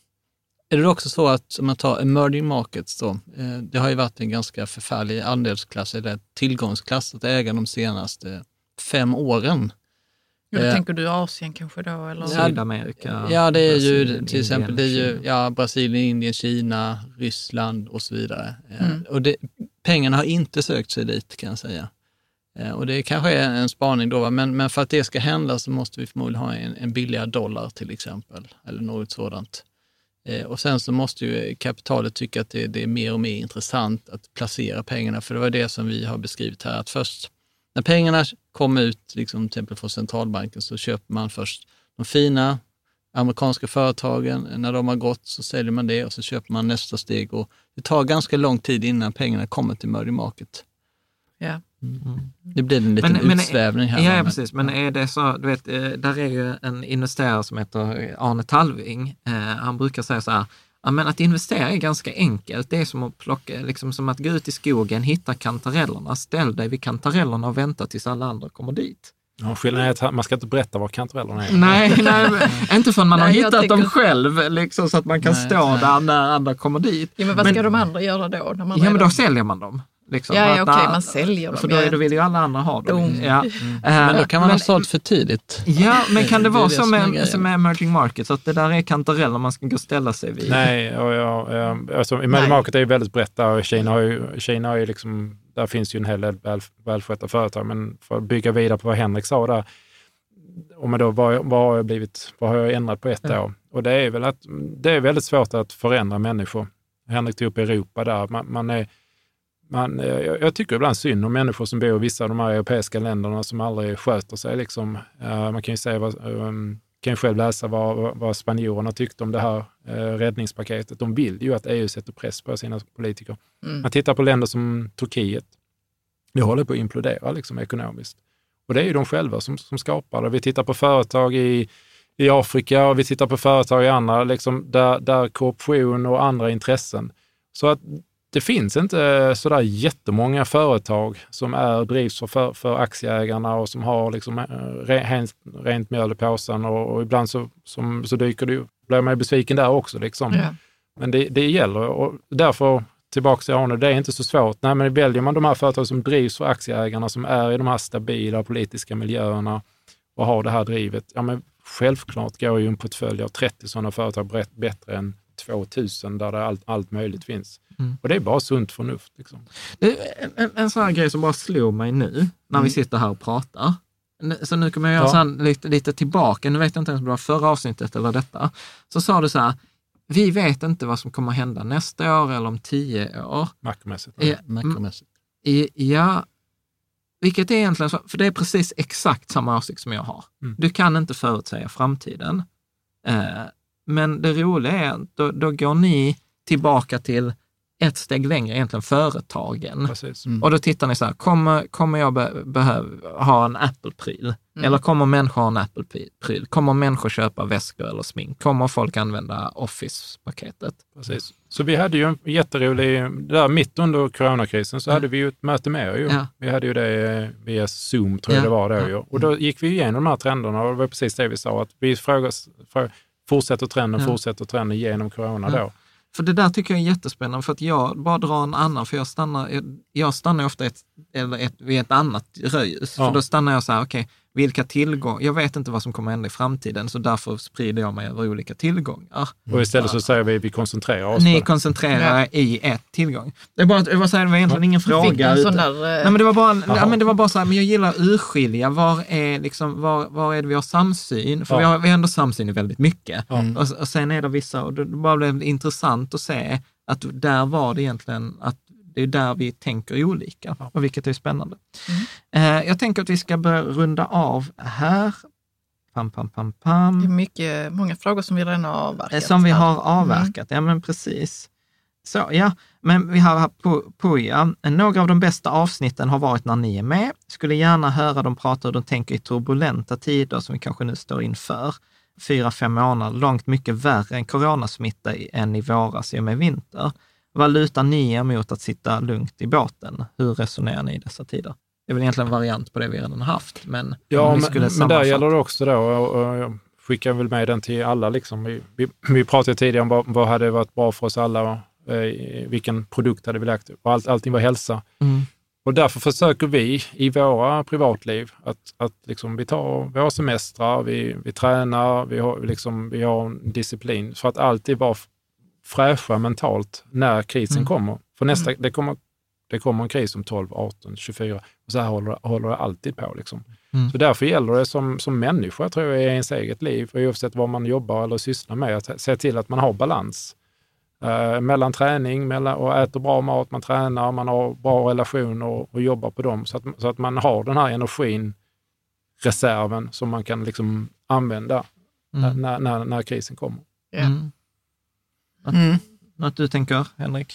är det också så att om man tar emerging markets då, det har ju varit en ganska förfärlig andelsklass eller tillgångsklass att äga de senaste fem åren. Ja, då tänker du Asien kanske då? Eller? Sydamerika. Ja, det är Brasilien, ju till exempel Indien, det är ju, ja, Brasilien, Indien, Kina, Ryssland och så vidare. Mm. Och det, pengarna har inte sökt sig dit kan jag säga. Och det kanske är en spaning då, men, men för att det ska hända så måste vi förmodligen ha en, en billigare dollar till exempel, eller något sådant. Och sen så måste ju kapitalet tycka att det, det är mer och mer intressant att placera pengarna, för det var det som vi har beskrivit här, att först när pengarna kommer ut liksom, till exempel från centralbanken så köper man först de fina amerikanska företagen. När de har gått så säljer man det och så köper man nästa steg. Och det tar ganska lång tid innan pengarna kommer till emerging market. Ja. Mm. Det blir en liten men, utsvävning här. Ja, ja, precis. Men är det så, du vet, där är ju en investerare som heter Arne Talving. Eh, han brukar säga så här, ja, men att investera är ganska enkelt. Det är som att plocka, liksom som att gå ut i skogen, hitta kantarellerna, ställ dig vid kantarellerna och vänta tills alla andra kommer dit. Ja, skillnaden är att man ska inte berätta var kantarellerna är. Nej, nej inte förrän man nej, har hittat tänker... dem själv, liksom, så att man kan nej, stå nej. där när andra kommer dit. Ja, men vad ska men, de andra göra då? När man ja, men då säljer man dem. Liksom. Ja, ja okej, okay, man säljer dem. För då, då vill ju alla andra ha dem. Mm. Ja. Mm. Men då kan man men, ha sålt för tidigt. Ja, men kan det, det vara det så med, som med emerging markets, att det där är kantareller man ska gå och ställa sig vid? Nej, och ja, alltså, emerging market är ju väldigt brett där, och Kina har ju, Kina har ju liksom, där finns ju en hel del väl, välskötta företag, men för att bygga vidare på vad Henrik sa där, och men då, vad, vad, har jag blivit, vad har jag ändrat på ett ja. år? Och det är väl att det är väldigt svårt att förändra människor. Henrik tog upp Europa där, man, man är Man, jag, jag tycker ibland synd om människor som bor i vissa av de här europeiska länderna som aldrig sköter sig. Liksom. Uh, man kan ju säga, vad, um, kan ju själv läsa vad, vad spanjorerna tyckte om det här uh, räddningspaketet. De vill ju att E U sätter press på sina politiker. Mm. Man tittar på länder som Turkiet. Det håller på att implodera liksom, ekonomiskt. Och det är ju de själva som, som skapar det. Vi tittar på företag i, i Afrika och vi tittar på företag i andra, liksom, där, där korruption och andra intressen. Så att det finns inte sådär jättemånga företag som är drivs för, för aktieägarna och som har liksom rent, rent mjöl i påsen, och, och ibland så, som, så dyker det, blir man besviken där också. Liksom. Ja. Men det, det gäller, och därför tillbaka till Arne, det är inte så svårt. Nej, men väljer man de här företag som drivs för aktieägarna, som är i de här stabila politiska miljöerna och har det här drivet, ja men självklart går ju en portfölj av trettio sådana företag bättre än tvåtusen där allt, allt möjligt finns. Mm. Och det är bara sunt förnuft. Liksom. En, en, en sån här grej som bara slår mig nu när mm. vi sitter här och pratar. Så nu kommer jag göra ja. så lite, lite tillbaka. Nu vet jag inte ens om det var förra avsnittet eller detta. Så sa du så här, vi vet inte vad som kommer att hända nästa år eller om tio år. Makromässigt. Ja, Makromässigt. Ja, vilket är egentligen så, för det är precis exakt samma åsikt som jag har. Mm. Du kan inte förutsäga framtiden. Eh, men det roliga är att då, då går ni tillbaka till ett steg längre, egentligen företagen. Mm. Och då tittar ni så här, kommer, kommer jag be, behöva ha en Apple-pryl? Mm. Eller kommer människor ha en Apple-pryl? Kommer människor köpa väskor eller smink? Kommer folk använda Office-paketet? Precis. Så vi hade ju en jätterolig, där mitt under coronakrisen så ja. hade vi ju ett möte med er ju. Ja. Vi hade ju det via Zoom, tror jag ja. det var då ja. ju. Och då gick vi igenom de här trenderna, och det var precis det vi sa, att vi frågas, för, fortsätter trenden, ja. fortsätter trenden genom corona ja. då. För det där tycker jag är jättespännande, för att jag bara drar en annan, för jag stannar, jag, jag stannar ofta ett, eller ett, vid ett annat röjus. Ja. För då stannar jag så här, okej, okay, vilka tillgångar, jag vet inte vad som kommer hända i framtiden, så därför sprider jag mig över olika tillgångar. Och istället så säger vi, vi koncentrerar oss. Ni koncentrerar ja. i ett tillgång. Det är bara, jag var säga, det var egentligen ingen fråga. En sån där, nej, men det var bara, nej, men det var bara så här, men jag gillar att urskilja, var är, liksom, var, var är det vi har samsyn? För ja. vi, har, vi har ändå samsyn i väldigt mycket. Ja. Och, och sen är det vissa, och det bara blev intressant att se att där var det egentligen att det är där vi tänker olika, och vilket är spännande. Mm. Eh, jag tänker att vi ska börja runda av här. Pam, pam, pam, pam. Det är mycket, många frågor som vi redan har avverkat. Som vi har avverkat, mm. ja men precis. Så ja, men vi har här på, på ja. Några av de bästa avsnitten har varit när ni är med. Skulle gärna höra dem prata hur de tänker i turbulenta tider som vi kanske nu står inför. Fyra, fem månader, långt mycket värre än coronasmitta än i våras i och med vinter. Vad lutar ni er mot att sitta lugnt i båten? Hur resonerar ni i dessa tider? Det är väl egentligen en variant på det vi redan haft. Men, ja, vi skulle men, men där gäller det också då, och, och jag skickar väl med den till alla. Liksom. Vi, vi, vi pratade tidigare om vad, vad hade varit bra för oss alla, och, eh, vilken produkt hade vi lagt. Och all, allting var hälsa. Mm. Och därför försöker vi i våra privatliv att, att liksom, vi tar våra semestrar, vi, vi tränar, vi har, liksom, vi har en disciplin för att alltid vara fräscha mentalt när krisen mm. kommer. För nästa, mm. det, kommer, det kommer en kris om tolv, arton, tjugofyra, och så här håller, håller det alltid på. Liksom. Mm. Så därför gäller det som, som människa, tror jag, i ens eget liv, och oavsett vad man jobbar eller sysslar med, att se till att man har balans. Uh, mellan träning mellan, och äter bra mat, man tränar, man har bra relationer och, och jobbar på dem, så att, så att man har den här energin, reserven som man kan liksom använda mm. när, när, när krisen kommer. Yeah. Mm. Något, mm. något du tänker, Henrik?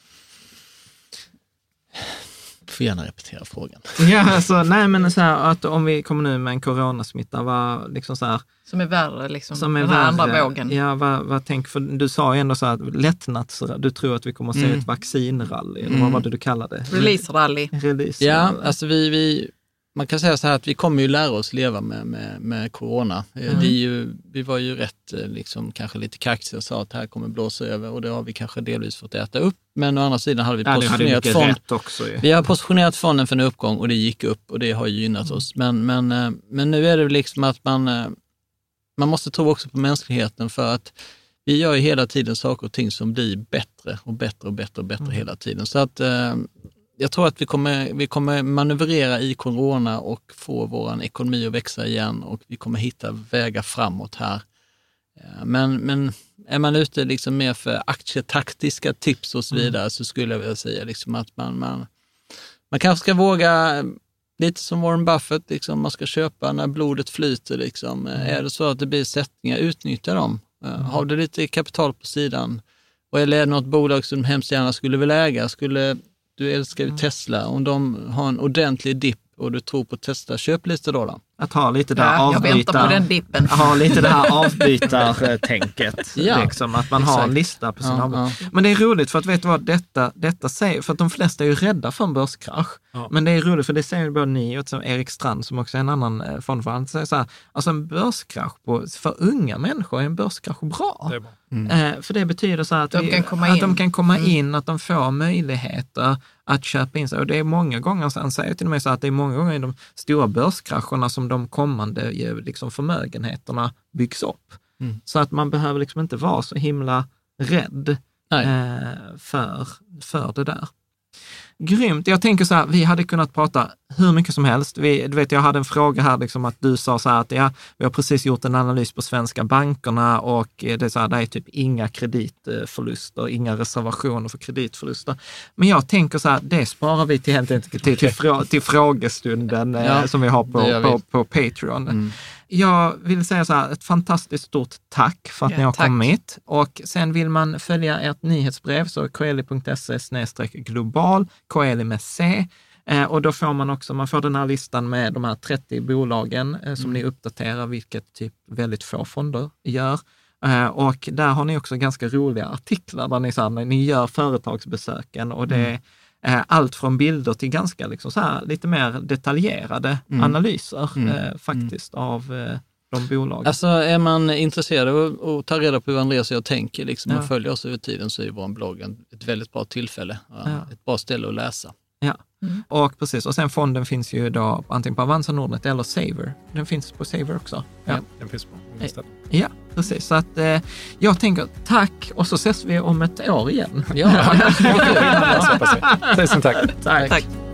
Du får gärna repetera frågan. Ja, alltså, nej men så här, att om vi kommer nu med en coronasmitta, vad liksom så här, som är värre, liksom, som är den här värre, andra vågen. Ja, vad, vad tänk, för du sa ju ändå så här, lättnads, du tror att vi kommer att se mm. ett vaccinrally, eller vad var det du kallade? Release-rally. Release ja, alltså vi, vi man kan säga så här att vi kommer ju lära oss leva med, med, med corona. Mm. Det är ju, vi var ju rätt, liksom, kanske lite kaxiga och sa att det här kommer blåsa över och det har vi kanske delvis fått äta upp. Men å andra sidan hade vi ja, positionerat hade fond. Också, ja. Vi har positionerat fonden för en uppgång och det gick upp och det har ju gynnat mm. oss. Men, men, men nu är det liksom att man, man måste tro också på mänskligheten, för att vi gör ju hela tiden saker och ting som blir bättre och bättre och bättre och bättre mm. hela tiden. Så att jag tror att vi kommer, vi kommer manövrera i corona och få vår ekonomi att växa igen och vi kommer hitta vägar framåt här. Men, men är man ute liksom mer för aktietaktiska tips och så vidare mm. så skulle jag vilja säga liksom att man, man, man kanske ska våga, lite som Warren Buffett, liksom, man ska köpa när blodet flyter. Liksom. Mm. Är det så att det blir sättningar, utnyttja dem. Mm. Har du lite kapital på sidan och eller är det något bolag som hemskt gärna skulle vilja äga, skulle... Du älskar ju Tesla. Om de har en ordentlig dipp och du tror på Tesla, köp lite då då. Att ha lite där ja, avbytar. Jag väntar på den dippen. Ha lite det här avbytar-tänket. ja, liksom, att man exakt. Har en lista på sin ja, ja. Men det är roligt för att vet du vad detta, detta säger? För att de flesta är ju rädda för en börskrasch. Ja. Men det är roligt för det säger ju både ni och Erik Strand som också är en annan fondförvaltare. Säger så här, alltså en börskrasch på, för unga människor är en börskrasch bra. Det är bra. Mm. Eh, för det betyder så att, de vi, kan komma att in. de kan komma mm. in, att de får möjligheter att köpa in sig. Och det är många gånger, så han säger till mig så att det är många gånger i de stora börskrascherna som de kommande liksom, förmögenheterna byggs upp. Mm. Så att man behöver liksom inte vara så himla rädd eh, för, för det där. Grymt. Jag tänker så här, vi hade kunnat prata hur mycket som helst. Vi, du vet, jag hade en fråga här, liksom att du sa så här att ja, vi har precis gjort en analys på svenska bankerna och det är så här, det är typ inga kreditförluster, inga reservationer för kreditförluster. Men jag tänker så här, det sparar vi till helt enkelt till, till, frå, till frågestunden ja, eh, som vi har på, på, på Patreon. Mm. Jag vill säga så här, ett fantastiskt stort tack för att ja, ni har tack. kommit. Och sen vill man följa ert nyhetsbrev så coeli punkt se snedstreck global, Coeli med C. Eh, och då får man också, man får den här listan med de här trettio bolagen eh, som mm. ni uppdaterar, vilket typ väldigt få fonder gör. Eh, och där har ni också ganska roliga artiklar där ni, så här, när ni gör företagsbesöken och det är mm. allt från bilder till ganska liksom så här, lite mer detaljerade mm. analyser mm. Eh, faktiskt mm. av eh, de bolagen. Alltså är man intresserad av att ta reda på hur Andreas och jag tänker liksom, ja. och följer oss över tiden, så är vår blogg ett väldigt bra tillfälle. Ja. Ett bra ställe att läsa. Ja, mm. och precis. Och sen fonden finns ju då antingen på Avanza, Nordnet eller Saver. Den finns på Saver också. Ja, ja den finns på nästa. Ja, precis. Så att eh, jag tänker tack och så ses vi om ett år igen. Ja, ja. Tusen tack. Tack. tack.